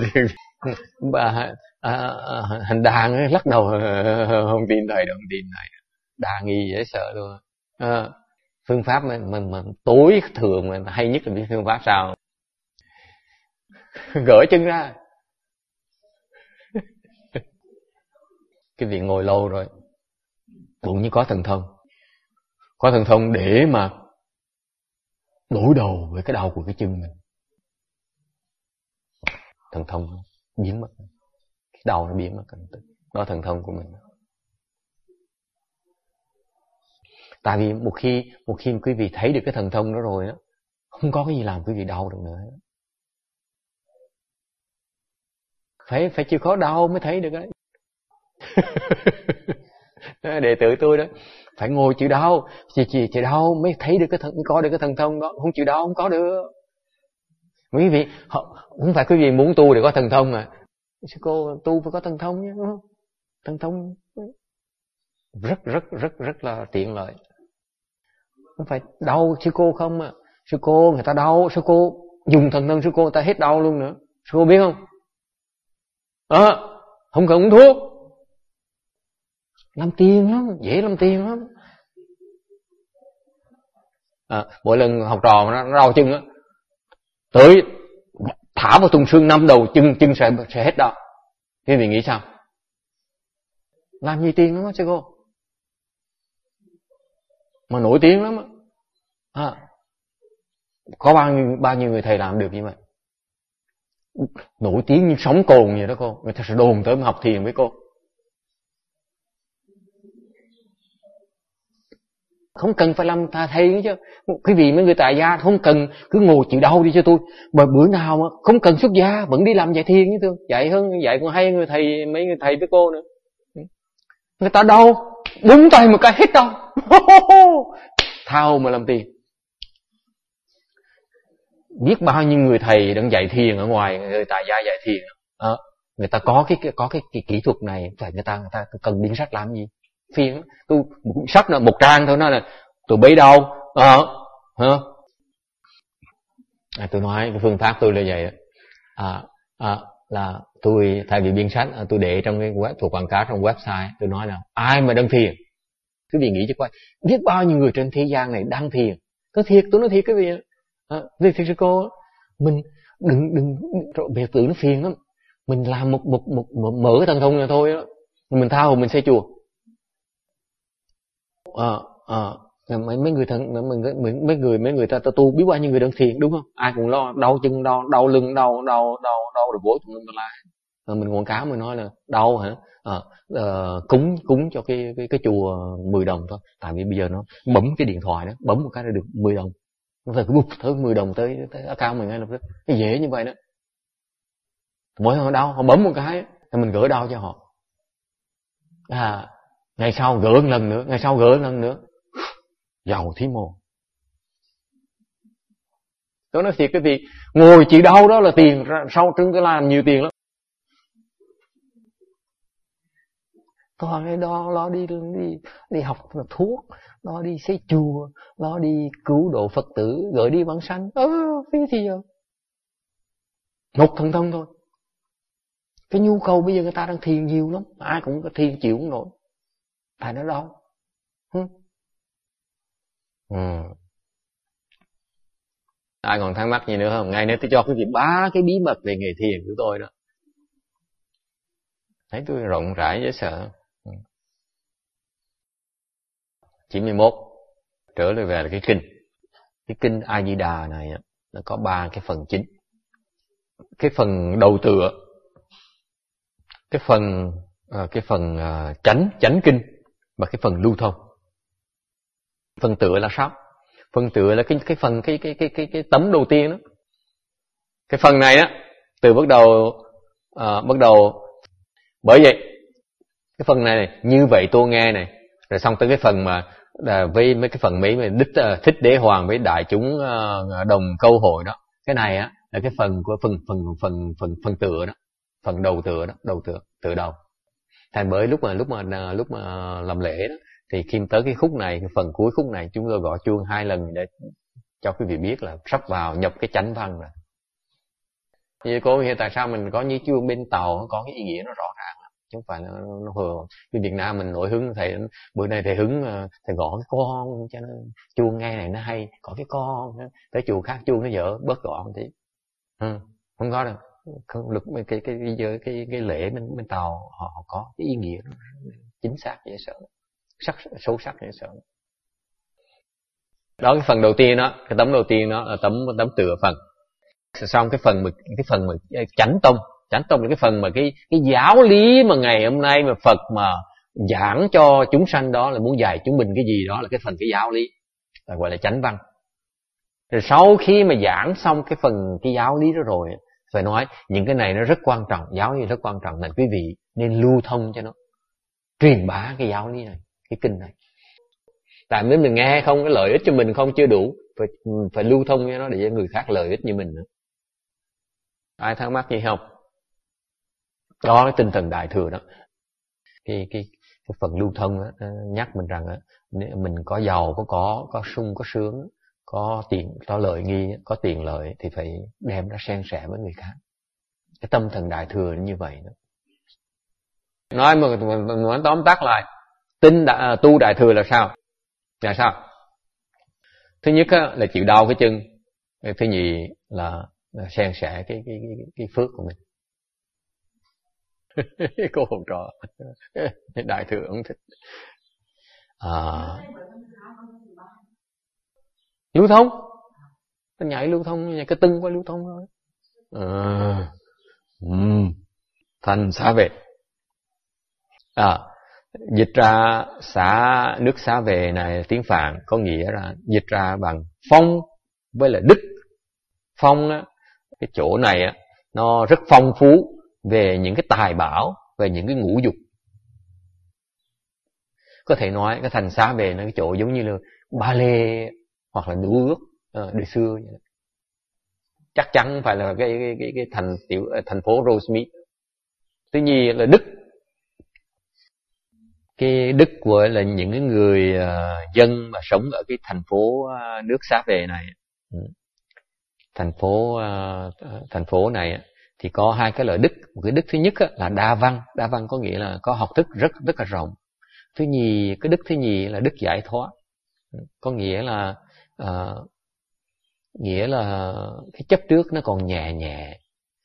Hành đàn lắc đầu không tin thầy đâu, không tin thầy. Đa nghi dễ sợ luôn. Phương pháp mà tối thường mà hay nhất là biết phương pháp sao? Gỡ chân ra. Cái việc ngồi lâu rồi, bụng như có thần thông. Có thần thông để mà đối đầu với cái đau của cái chân mình. Thần thông biến mất, cái đau nó biến mất. Đó thần thông của mình. Tại vì một khi quý vị thấy được cái thần thông đó rồi á, không có cái gì làm quý vị đau được nữa. Phải chịu khó đau mới thấy được đấy. Đệ tử tôi đó, phải ngồi chịu đau, chịu đau mới thấy được mới có được cái thần thông đó. Không chịu đau không có được. Quý vị không phải quý vị muốn tu để có thần thông mà. Sư cô tu phải có thần thông nhé, đúng không? Thần thông rất là tiện lợi. Không phải đau sư cô không mà. Sư cô người ta đau, sư cô dùng thần thông sư cô người ta hết đau luôn nữa. Sư cô biết không? Không cần uống thuốc. Làm tiền lắm, dễ làm tiền lắm. Mỗi lần học trò nó đau chân á, tới thả vào thùng xương 5 đầu, chân sẽ hết đau. Thế mình nghĩ sao? Làm gì tiền lắm á sư cô. Mà nổi tiếng lắm á. Có bao nhiêu người thầy làm được như vậy. Nổi tiếng như sóng cồn vậy đó cô. Người ta sẽ đồn tới học thiền với cô. Không cần phải làm thầy chứ. Quý vị mấy người tại gia không cần, cứ ngồi chịu đau đi cho tôi. Mà bữa nào mà không cần xuất gia vẫn đi làm dạy thiền với tôi. Dạy còn hay mấy người thầy với cô nữa. Người ta đau, búng tay một cái hết đau. Thao mà làm tiền. Biết bao nhiêu người thầy đang dạy thiền ở ngoài, người tại gia dạy thiền. Người ta có cái kỹ thuật này, phải người ta cần biên sách làm gì? Phiền. Tôi sách là 1 trang thôi, nói là tôi bấy đâu. Tôi nói cái phương pháp tôi là vậy. Là tôi thay vì biên sách, tôi để trong cái thuộc quảng cáo trong website. Tôi nói là ai mà đang thiền, quý vị nghĩ cho coi, biết bao nhiêu người trên thế gian này đang thiền. Tôi nói thiệt cái gì. Vì thưa sư cô, mình đừng biệt tưởng nó phiền lắm. Mình làm mở cái thần thông này thôi đó. Mình tha hồ mình xây chùa. Mấy người ta tu biết bao nhiêu người đang thiền, đúng không? Ai cũng lo đau chân, đau lưng, đau đầu gối tùm lum tùm la. Mình quảng cáo mình nói là đau hả? Cúng cho cái chùa 10 đồng thôi. Tại vì bây giờ nó bấm cái điện thoại đó, bấm một cái là được 10 đồng. Nó phải bụp tới 10 đồng tới account mình ngay lập tức. Cái dễ như vậy đó. Mỗi lần đau họ bấm một cái thì mình gỡ đau cho họ. Ngày sau gỡ một lần nữa, giàu thí mồ. Tôi nói thiệt cái việc ngồi chịu đau đó là tiền, sau trưng tôi làm nhiều tiền lắm. toàn cái đó lo đi học thuốc, lo đi xây chùa, lo đi cứu độ Phật tử, gửi đi vãng sanh. Phí thì giờ một thần thông thôi. Cái nhu cầu bây giờ người ta đang thiền nhiều lắm, ai cũng có thiền chịu không nổi. Ai nói đâu? Ai còn thắc mắc gì nữa không? Ngày nay tôi cho quý vị 3 cái bí mật về nghề thiền của tôi đó. Thấy tôi rộng rãi dễ sợ. 91 trở lại về là cái kinh. Cái kinh A Di Đà này nó có 3 cái phần chính. Cái phần đầu tựa, cái phần chánh kinh và cái phần lưu thông. Phần tựa là sao? Phần tựa là cái phần cái tấm đầu tiên đó. Cái phần này á, từ bắt đầu bởi vậy cái phần này như vậy tôi nghe này, rồi xong tới cái phần mà với mấy cái phần mấy mà thích đế hoàng với đại chúng đồng câu hội đó. Cái này á là cái phần của phần tựa đó, phần đầu tựa đó, tựa đầu. Thành bởi lúc mà làm lễ đó, thì khi tới cái khúc này, cái phần cuối khúc này, chúng tôi gõ chuông 2 lần để cho quý vị biết là sắp vào nhập cái chánh văn rồi. Như cô hiểu tại sao mình có như chuông bên tàu, nó có cái ý nghĩa nó rõ ràng, chứ không phải là nó hừa. Như Việt Nam mình nổi hứng thầy, bữa nay thầy hứng thầy gõ cái con cho nó chuông nghe này nó hay, có cái con tới chùa khác chuông nó dở bớt gọn tí. Không có đâu. Không lực cái lễ bên tàu họ có cái ý nghĩa nó chính xác dễ sợ, sâu sắc dễ sợ. Đó, cái phần đầu tiên đó, cái tấm đầu tiên đó là tấm tựa phần. Xong cái phần mà chánh tông là cái phần mà cái giáo lý mà ngày hôm nay mà Phật mà giảng cho chúng sanh, đó là muốn dạy chúng mình cái gì, đó là cái phần cái giáo lý, là gọi là chánh văn. Rồi sau khi mà giảng xong cái giáo lý đó rồi, phải nói những cái này nó rất quan trọng, giáo lý rất quan trọng, nên quý vị nên lưu thông cho nó, truyền bá cái giáo lý này, cái kinh này. Tại nếu mình nghe không, cái lợi ích cho mình không chưa đủ, phải lưu thông cho nó để cho người khác lợi ích như mình nữa. Ai thắc mắc gì không? Đó, cái tinh thần đại thừa đó. Cái phần lưu thông đó, nhắc mình rằng mình có giàu, có sung, có sướng, có tiền, có lợi nghi, có tiền lợi thì phải đem ra san sẻ với người khác. Cái tâm thần đại thừa như vậy đó. Nói mà tóm tắt lại, tu đại thừa là sao? Là sao? Thứ nhất là chịu đau cái chân. Thứ nhì là san sẻ cái phước của mình. Cô học trò đại thừa không thích. Lưu thông, nó nhảy lưu thông, cái tưng qua lưu thông thôi. Thành xá về. Dịch ra nước xá về này tiếng Phạn có nghĩa là dịch ra bằng phong với là đức. Phong á, cái chỗ này á, nó rất phong phú về những cái tài bảo, về những cái ngũ dục. Có thể nói cái thành xá về là cái chỗ giống như là Ba Lê hoặc là Nữ Ước đời xưa vậy. Chắc chắn không phải là cái thành phố Rosemead. Tuy nhiên là đức. Cái đức của là những cái người dân mà sống ở cái thành phố nước xá về này. Thành phố này thì có 2 cái lợi đức. Một cái đức thứ nhất là đa văn có nghĩa là có học thức rất là rộng. Cái đức thứ nhì là đức giải thoát, có nghĩa là cái chấp trước nó còn nhẹ.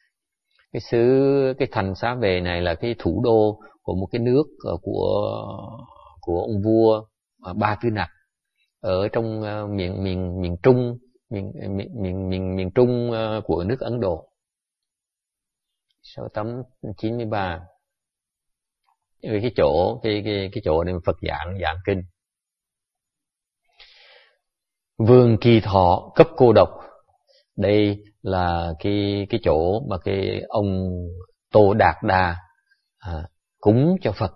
Cái thành xá về này là cái thủ đô của một cái nước của ông vua Ba Tư Nặc ở trong miền Trung của nước Ấn Độ. Số tấm 93. Cái chỗ này Phật giảng kinh. Vườn Kỳ Thọ cấp cô độc. Đây là cái chỗ mà cái ông Tô Đạt Đa cúng cho Phật.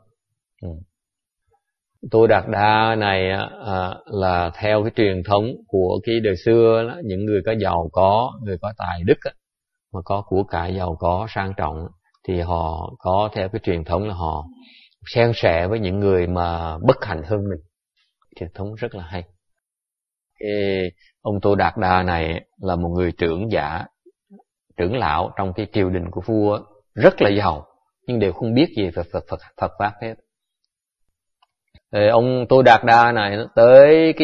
Tô Đạt Đa này là theo cái truyền thống của cái đời xưa đó, những người có giàu có, người có tài đức mà có của cải giàu có sang trọng thì họ có theo cái truyền thống là họ san sẻ với những người mà bất hạnh hơn mình. Truyền thống rất là hay. Ông Tô Đạt Đa này là một người trưởng lão trong cái triều đình của vua, rất là giàu, nhưng đều không biết gì về Phật pháp hết. Rồi ông Tô Đạt Đa này nó tới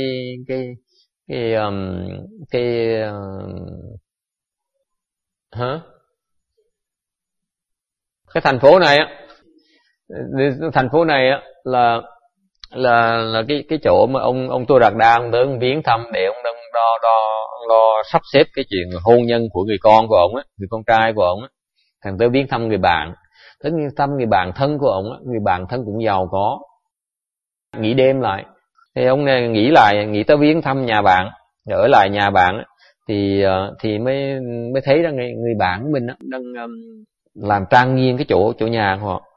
cái thành phố này á, là cái chỗ mà ông Tô Đạt Đa ông tới ông viếng thăm để ông đang lo sắp xếp cái chuyện hôn nhân của người con của ông á, người con trai của ông á. Thằng tới viếng thăm người bạn, tới viếng thăm người bạn thân của ông á, người bạn thân cũng giàu có. Nghỉ đêm lại, thì ông này nghĩ tới viếng thăm nhà bạn, ở lại nhà bạn thì mới thấy rằng người bạn của mình á đang làm trang nghiêm cái chỗ nhà của họ,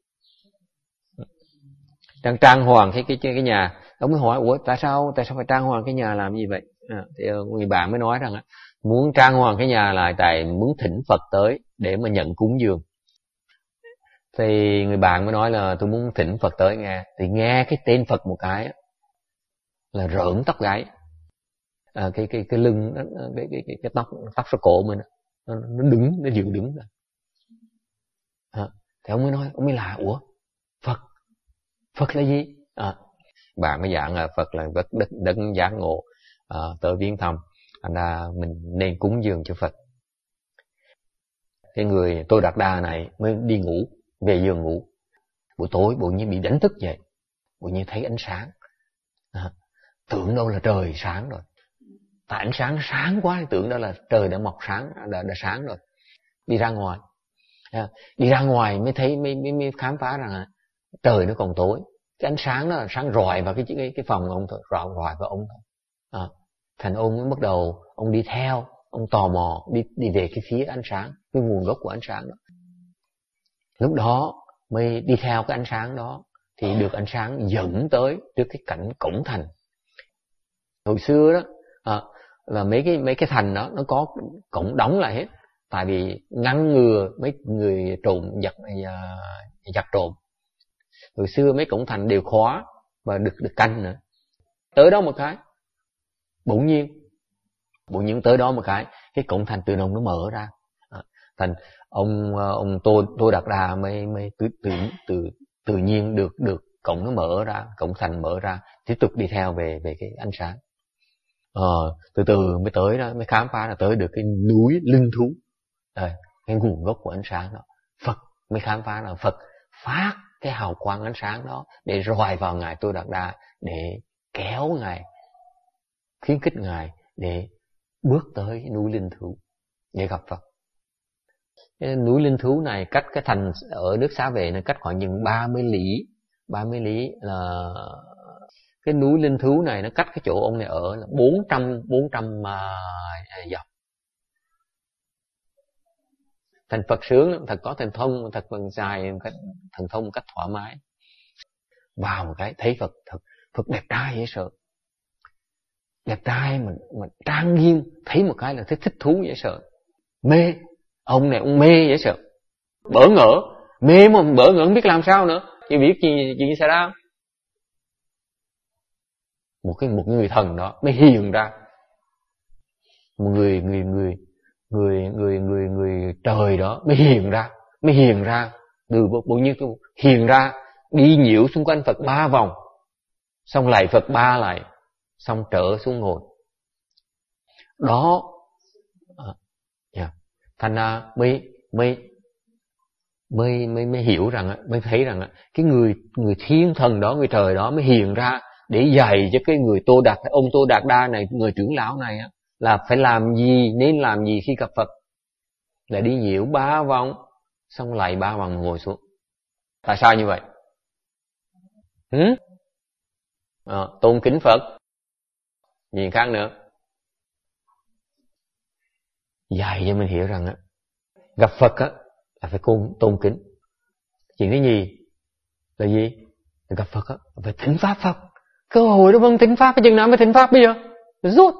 đang trang hoàng cái nhà. Ông mới hỏi ủa tại sao phải trang hoàng cái nhà làm gì vậy? Thì người bạn mới nói rằng muốn trang hoàng cái nhà lại tại muốn thỉnh Phật tới để mà nhận cúng dường. Thì người bạn mới nói là tôi muốn thỉnh Phật tới nghe. Thì nghe cái tên Phật một cái là rợn tóc gáy. Cái lưng cái tóc sau cổ mình nó dựng đứng rồi. Thì ông mới là ủa Phật là gì? Bạn mới giảng là Phật là đất giác ngộ, tới viếng thăm, thành ra mình nên cúng dường cho Phật. Cái người Tô Đạt Đa này mới đi ngủ, về giường ngủ. Buổi tối bỗng nhiên bị đánh thức dậy, bỗng nhiên thấy ánh sáng, tưởng đâu là trời sáng rồi. Tại ánh sáng quá thì tưởng đó là trời đã mọc sáng, đã sáng rồi. Đi ra ngoài mới thấy mới khám phá rằng trời nó còn tối. Cái ánh sáng đó là sáng rọi vào cái phòng của ông thôi, rọi vào ông thôi. Thành ông mới bắt đầu ông đi theo, ông tò mò đi về cái phía ánh sáng, cái nguồn gốc của ánh sáng đó. Lúc đó mới đi theo cái ánh sáng đó thì được ánh sáng dẫn tới trước cái cảnh cổng thành. Hồi xưa đó là mấy cái thành đó nó có cổng đóng lại hết, tại vì ngăn ngừa mấy người trộm giặc trộm. Hồi xưa mấy cổng thành đều khóa và được canh nữa. Tới đó một cái, bỗng nhiên tới đó một cái cổng thành tự động nó mở ra. Thành ông Tô Đạt Đa mới tự nhiên được cổng nó mở ra, cổng thành mở ra, tiếp tục đi theo về cái ánh sáng. Từ từ mới tới đó, mới khám phá là tới được cái núi linh thú. Cái nguồn gốc của ánh sáng đó. Phật mới khám phá là Phật phát cái hào quang ánh sáng đó để rọi vào ngài Tô Đạt Đa, để kéo ngài, khuyến khích ngài để bước tới cái núi linh thú để gặp Phật. Cái núi linh thú này cách cái thành ở nước Xá Vệ này cách khoảng chừng 30 lý là cái núi linh thú này nó cách cái chỗ ông này ở là 400 dặm. Thành Phật sướng lắm, thật có thần thông, thật phần dài thần thông một cách thoải mái. Vào một cái thấy Phật đẹp trai dễ sợ, đẹp trai mà trang nghiêm, thấy một cái là thích thú dễ sợ, mê. Ông này ông mê dễ sợ, bỡ ngỡ, mê mà bỡ ngỡ không biết làm sao nữa, chỉ biết chuyện xảy ra. Một người thần đó mới hiện ra, một người trời đó mới hiện ra từ bỗng nhiên hiện ra, đi nhiễu xung quanh Phật 3 vòng, xong lạy Phật 3 lại, xong trở xuống ngồi đó. Thành ra mới hiểu rằng, mới thấy rằng cái người thiên thần đó, người trời đó mới hiện ra để dạy cho cái ông Tô Đạt Đa này, người trưởng lão này là phải làm gì, nên làm gì khi gặp Phật. Là đi nhiễu 3 vòng, xong lạy 3 vòng ngồi xuống. Tại sao như vậy? Tôn kính Phật. Gì khác nữa? Dạy cho mình hiểu rằng gặp Phật là phải tôn kính. Chuyện thứ nhì là gì? Gặp Phật phải thỉnh pháp Phật. Cơ hội đó vâng thỉnh pháp, cái chừng nào mới thỉnh pháp bây giờ? Rốt.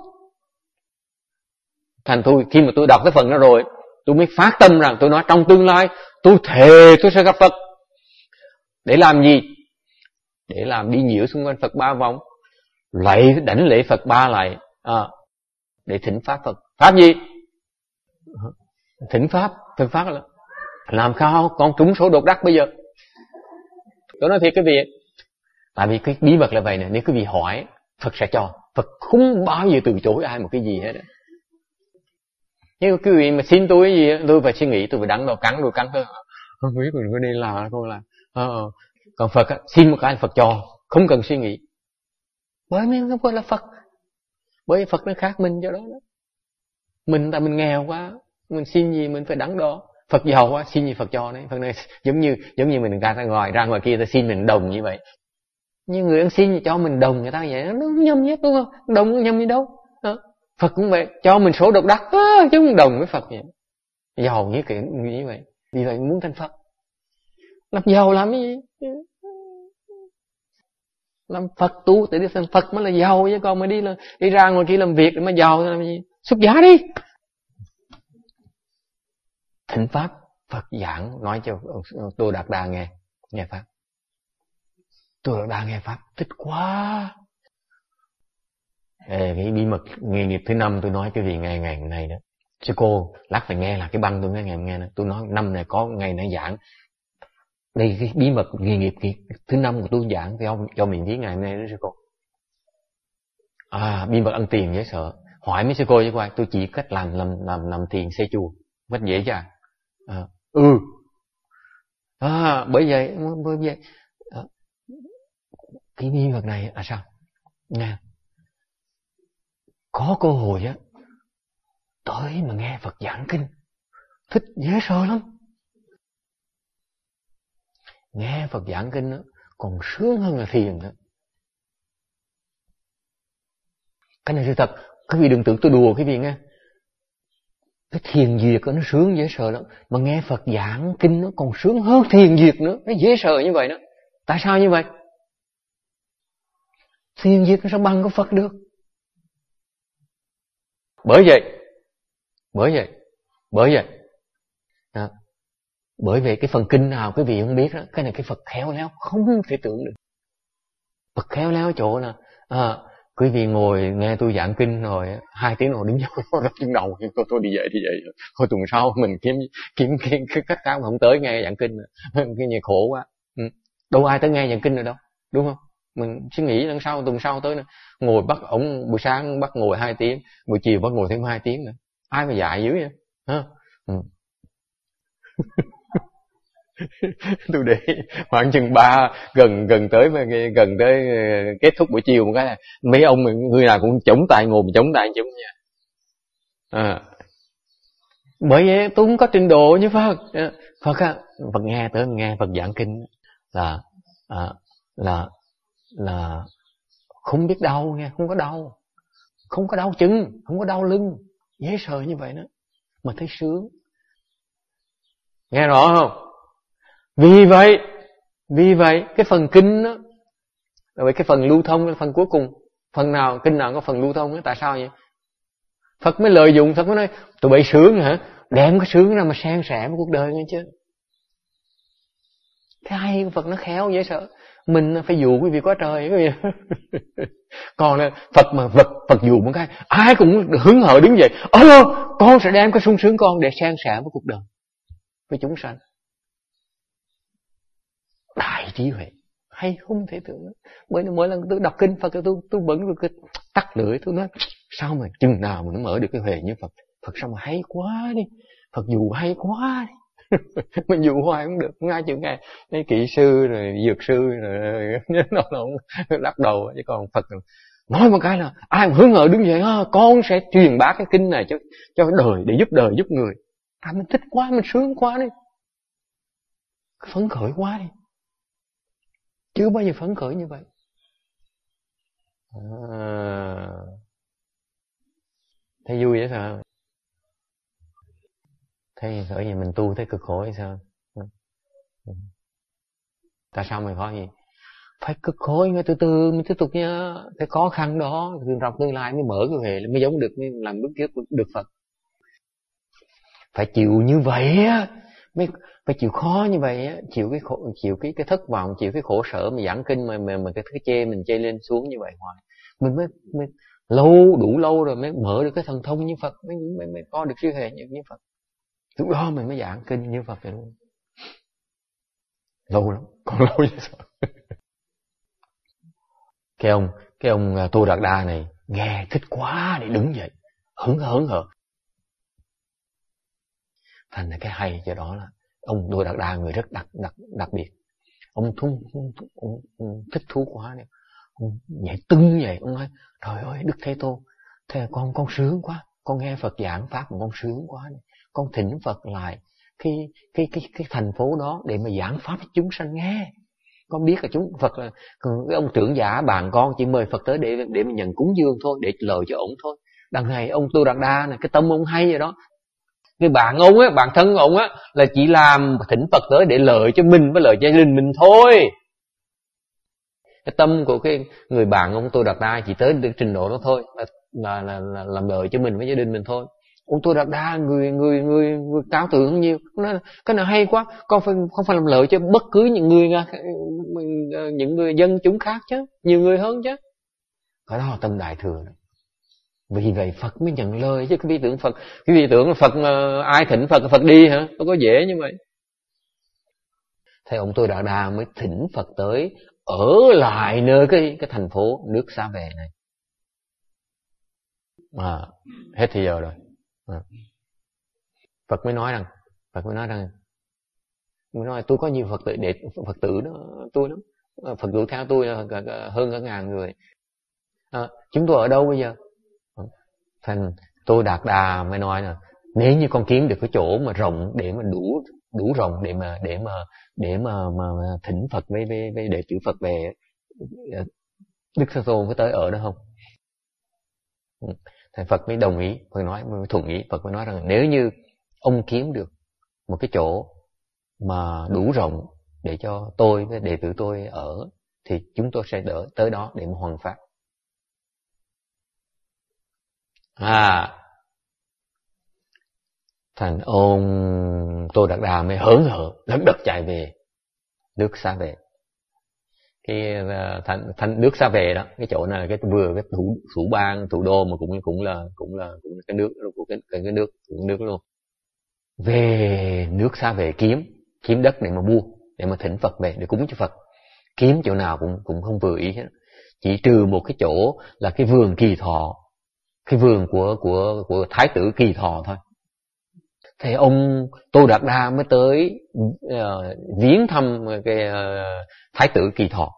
Thành khi mà tôi đọc cái phần đó rồi, tôi mới phát tâm rằng tôi nói trong tương lai tôi thề tôi sẽ gặp Phật. Để làm gì? Để làm đi nhiễu xung quanh Phật 3 vòng, đảnh lễ Phật 3 lại, để thỉnh pháp Phật. Pháp gì? Thỉnh pháp. Thỉnh pháp là làm sao con trúng số độc đắc bây giờ? Tôi nói thiệt quý vị, tại vì cái bí mật là vậy nè, nếu quý vị hỏi Phật sẽ cho. Phật không bao giờ từ chối ai một cái gì hết. Nhưng quý vị mà xin tôi cái gì, tôi phải suy nghĩ, tôi phải đắn đo cắn tôi không biết mình có đi làm không là. Còn Phật xin một cái Phật cho, không cần suy nghĩ. Bởi vì không phải là Phật, bởi vì Phật nó khác mình cho đó. Mình tại mình nghèo quá, mình xin gì mình phải đắn đo. Phật giàu quá, xin gì Phật cho đấy. Phật này giống như mình ra ngoài kia ta xin mình đồng như vậy. Nhưng người ăn xin cho mình đồng người ta vậy, nó nhầm nhất đúng không? Đồng nó nhầm gì đâu. Phật cũng vậy, cho mình số độc đắc chứ không đồng với Phật vậy. Giàu như kiểu như vậy, vì vậy muốn thành Phật. Làm giàu làm cái gì? Làm Phật tu để đi thành Phật mới là giàu, chứ còn mà đi ra ngoài kia làm việc để mà giàu làm gì? Xuất giá đi. Thỉnh pháp Phật giảng nói cho Tô Đạt Đa nghe pháp. Tô Đạt Đa nghe pháp thích quá. Cái bí mật nghề nghiệp thứ 5 tôi nói cái gì ngày này đó. Sư cô lát phải nghe là cái băng tôi nghe đó. Tôi nói năm này có ngày này giảng. Đây cái bí mật nghề nghiệp thứ 5 của tôi giảng cho mình biết ngày hôm nay đó sư cô. Bí mật ăn tiền dễ sợ. Hỏi mấy sư cô chứ quay, tôi chỉ cách làm tiền xây chùa. Rất dễ chứ bởi vậy cái bí mật này sao nghe có cơ hội á tới mà nghe Phật giảng kinh thích dễ sợ lắm. Nghe Phật giảng kinh đó, còn sướng hơn là thiền nữa. Cái này sự thật, quý vị đừng tưởng tôi đùa quý vị nghe. Cái thiền diệt nó sướng dễ sợ lắm, mà nghe Phật giảng kinh nó còn sướng hơn thiền diệt nữa, nó dễ sợ như vậy đó. Tại sao như vậy? Thiền diệt nó sao bằng có Phật được? Bởi vậy cái phần kinh nào quý vị không biết đó, cái này cái Phật khéo léo không thể tưởng được. Phật khéo léo chỗ là quý vị ngồi nghe tôi giảng kinh rồi 2 tiếng rồi đứng dậy rất chân đầu, tôi đi vậy thôi tuần sau mình kiếm cái cách khác mà không tới nghe giảng kinh. Cái gì khổ quá. Đâu ai tới nghe giảng kinh rồi đâu, đúng không? Mình suy nghĩ lần sau tuần sau tới nữa, ngồi bắt ổng buổi sáng bắt ngồi 2 tiếng, buổi chiều bắt ngồi thêm 2 tiếng nữa. Ai mà dạy dữ vậy ha? Tôi để khoảng chừng gần tới kết thúc buổi chiều một cái là mấy ông người nào cũng chống tay ngồi chống tay chống nha. Bởi vậy tôi không có trình độ như Phật. Phật nghe Phật giảng kinh là không biết đau nghe, không có đau chân, không có đau lưng, dễ sợ như vậy đó mà thấy sướng. Nghe rõ không? Vì vậy cái phần kinh đó, rồi cái phần lưu thông, cái phần cuối cùng, kinh nào có phần lưu thông đó, tại sao vậy? Phật mới lợi dụng, Phật mới nói tụi bay sướng hả? Đem cái sướng ra mà san sẻ với cuộc đời nghe chứ. Cái hay của Phật nó khéo dễ sợ. Mình phải dụ quý vị quá trời quý vị. Còn là Phật dụ một cái ai cũng hứng hở đứng dậy, con sẽ đem cái sung sướng con để san sẻ với cuộc đời, với chúng sanh. Đại trí huệ hay không thể tưởng. Mỗi lần tôi đọc kinh Phật tôi bận tôi tắt lưỡi, tôi nói sao mà chừng nào mà nó mở được cái huệ như Phật. Phật sao mà hay quá đi, Phật dụ hay quá đi. Mình dụ hoài cũng được, ngay chừng ngày mấy kỹ sư rồi dược sư rồi nó lắc đầu, chứ còn Phật nói một cái là ai mà hứng hở đứng dậy, con sẽ truyền bá cái kinh này cho đời, để giúp đời giúp người. Mình thích quá, mình sướng quá đi, phấn khởi quá đi, chưa bao giờ phấn khởi như vậy. Thấy vui vậy sao? Thấy khởi gì mình tu thấy cực khổ hay sao? Tại sao mình khó gì? Phải cực khổ ngay từ từ mình tiếp tục nha. Cái khó khăn đó trong tương lai mới mở cái huệ, mới giống được, mới làm bước tiếp được Phật. Phải chịu như vậy á mới phải chịu khó như vậy á, chịu cái thất vọng, chịu cái khổ sở mà giảng kinh mà cái chê mình chê lên xuống như vậy hoài. Mình mới đủ lâu rồi mới mở được cái thần thông như Phật, mới có được siêu hệ như Phật. Lúc đó mình mới giảng kinh như Phật vậy luôn. Lâu lắm, còn lâu như sao. Cái ông Tu Đạt Đa này nghe thích quá để đứng dậy hớn hở. Thành ra cái hay cho đó là ông Tu Đạt Đa người rất đặc biệt. Ông thích thú quá này. Ông nhảy tưng vậy, ông nói trời ơi Đức Thế Tôn, thế con sướng quá, con nghe Phật giảng pháp mà con sướng quá này. Con thỉnh Phật lại cái thành phố đó để mà giảng pháp cho chúng sanh nghe. Con biết là chúng Phật là cái ông trưởng giả bạn con chỉ mời Phật tới để mà nhận cúng dường thôi, để lợi cho ổng thôi. Đằng này ông Tu Đạt Đa này, cái tâm ông hay rồi đó. Cái bạn ông á, bạn thân ông á là chỉ làm thỉnh Phật tới để lợi cho mình với lợi cho gia đình mình thôi. Cái tâm của cái người bạn ông Tu Đạt Đa chỉ tới được trình độ đó thôi, là làm lợi cho mình với gia đình mình thôi. Ông Tu Đạt Đa người cao thượng nhiều, nói cái này hay quá, con không phải làm lợi cho bất cứ những người dân chúng khác chứ, nhiều người hơn chứ. Cái đó là tâm đại thừa. Vì vậy Phật mới nhận lời chứ. Cái vi tưởng Phật mà ai thỉnh Phật đi hả? Đâu có dễ như vậy. Thế ông Tu Đạt Đa mới thỉnh Phật tới ở lại nơi cái thành phố nước Xá Về này. Hết thì giờ rồi. Phật mới nói rằng tôi có nhiều Phật tử đó, tôi lắm. Phật tử theo tôi hơn cả ngàn người. Chúng tôi ở đâu bây giờ? Thành Tu Đạt Đà mới nói là nếu như con kiếm được cái chỗ mà rộng để mà đủ rộng để mà thỉnh Phật với đệ tử Phật về, Đức Thế Tôn có tới ở đó không? Thầy Phật mới đồng ý, mới thuận ý. Phật mới nói rằng nếu như ông kiếm được một cái chỗ mà đủ rộng để cho tôi với đệ tử tôi ở, thì chúng tôi sẽ tới đó để mà hoằng pháp. Thành ông Tu Đạt Đà mới hớn hở lật đật chạy về nước Xá Về. Cái thành nước Xá Về đó, cái chỗ này là cái thủ bang, thủ đô mà cũng là cái nước của cái nước luôn. Về nước Xá Về kiếm đất để mà mua, để mà thỉnh Phật về để cúng cho Phật. Kiếm chỗ nào cũng không vừa ý hết. Chỉ trừ một cái chỗ là cái vườn Kỳ Thọ, cái vườn của Thái tử Kỳ Thọ thôi. Thì ông Tu Đạt Đa mới tới viếng thăm cái Thái tử Kỳ Thọ.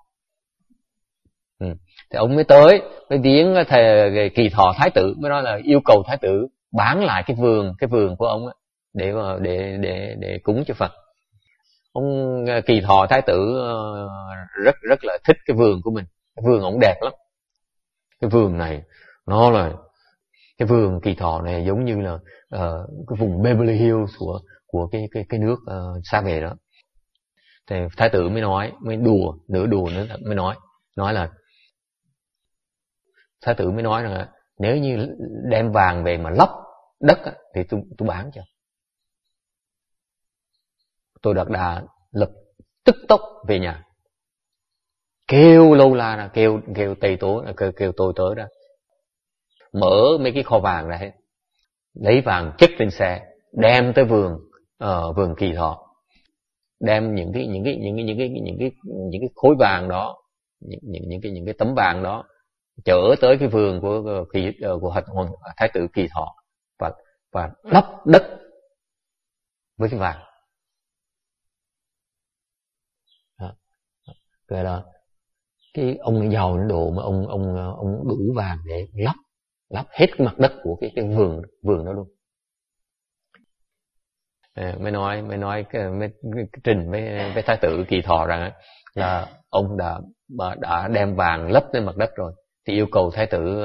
Thì ông mới viếng thầy Kỳ Thọ Thái tử, mới nói là yêu cầu Thái tử bán lại cái vườn của ông ấy, để cúng cho Phật. Ông Kỳ Thọ Thái tử rất là thích cái vườn của mình. Cái vườn ông đẹp lắm. Cái vườn này nó là cái vườn Kỳ Thọ này giống như là cái vùng Beverly Hills của cái nước Xá Về đó. Thì Thái tử mới đùa mới nói là Thái tử mới nói rằng nếu như đem vàng về mà lấp đất thì tôi bán cho. Tu Đạt Đà lập tức tốc về nhà, kêu Lâu La ra, kêu Tây Tố, kêu tôi tới ra, mở mấy cái kho vàng ra hết, lấy vàng chất lên xe, đem tới vườn Kỳ Thọ, đem những cái khối vàng đó, những cái tấm vàng đó chở tới cái vườn của Thái tử Kỳ Thọ và lấp đất với cái vàng. Rồi là cái ông giàu đến độ mà ông đủ vàng để lấp hết cái mặt đất của cái vườn đó luôn. Mới trình với Thái tử Kỳ Thọ rằng là ông đã đem vàng lấp lên mặt đất rồi, thì yêu cầu Thái tử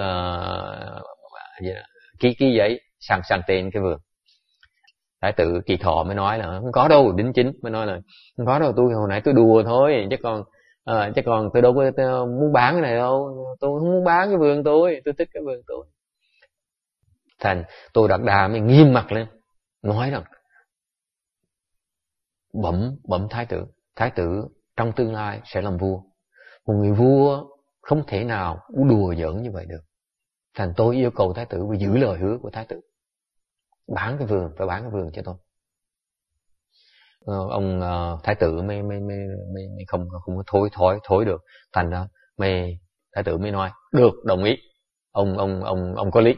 ký giấy sang tên cái vườn. Thái tử Kỳ Thọ mới nói là không có đâu, đính chính mới nói là không có đâu, tôi hồi nãy tôi đùa thôi, chứ còn tôi đâu có muốn bán cái này đâu, tôi không muốn bán cái vườn tôi thích cái vườn tôi. Thành Tu Đạt Đà mới nghiêm mặt lên nói rằng bẩm thái tử trong tương lai sẽ làm vua. Một người vua không thể nào đùa giỡn như vậy được. Thành tôi yêu cầu thái tử phải giữ lời hứa của thái tử, bán cái vườn, phải bán cái vườn cho tôi. Ông thái tử mới không có thối được. Thành ra thái tử mới nói được, đồng ý. Ông có lý.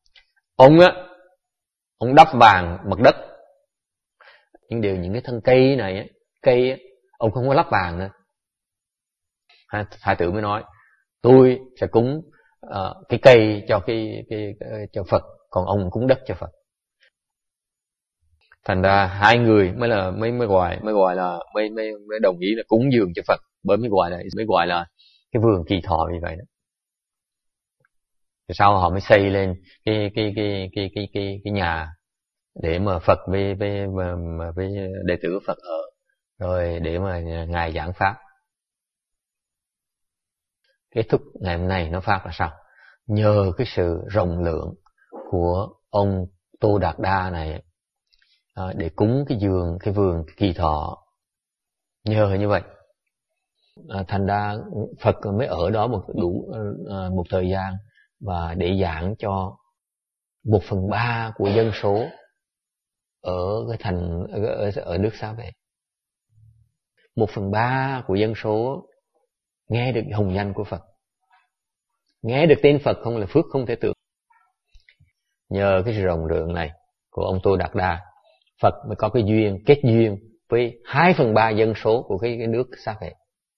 Ông đắp vàng mặt đất, nhưng những cái thân cây này ông không có lắp vàng nữa. Thái tử mới nói tôi sẽ cúng cái cây cho Phật, còn ông cúng đất cho Phật. Thành ra hai người mới đồng ý là cúng dường cho Phật, bởi mới gọi là cái vườn Kỳ Thọ như vậy đó. Rồi sau họ mới xây lên cái nhà để mà Phật với đệ tử Phật ở, rồi để mà ngài giảng pháp. Kết thúc ngày hôm nay nó pháp là sao? Nhờ cái sự rộng lượng của ông Tô Đạt Đa này để cúng cái vườn Kỳ Thọ, nhờ như vậy thành ra Phật mới ở đó một thời gian và để giảng cho 1/3 của dân số ở cái thành ở nước Xá Vệ. 1/3 của dân số nghe được hồng danh của Phật, nghe được tên Phật không là phước không thể tưởng. Nhờ cái sự rộng lượng này của ông Tô Đạt Đa, Phật mới có cái duyên, kết duyên với 2/3 dân số của cái nước Xá Vệ.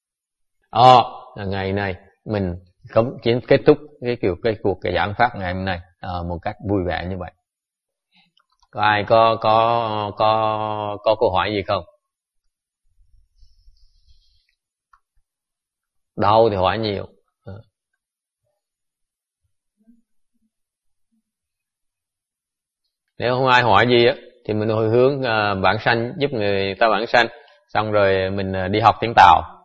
Ngày này mình chỉ kết thúc cái cuộc giảng pháp ngày hôm nay một cách vui vẻ như vậy. Có ai có câu hỏi gì không? Đau thì hỏi nhiều. Nếu không ai hỏi gì thì mình hồi hướng vãng sanh, giúp người ta vãng sanh, xong rồi mình đi học tiếng Tàu.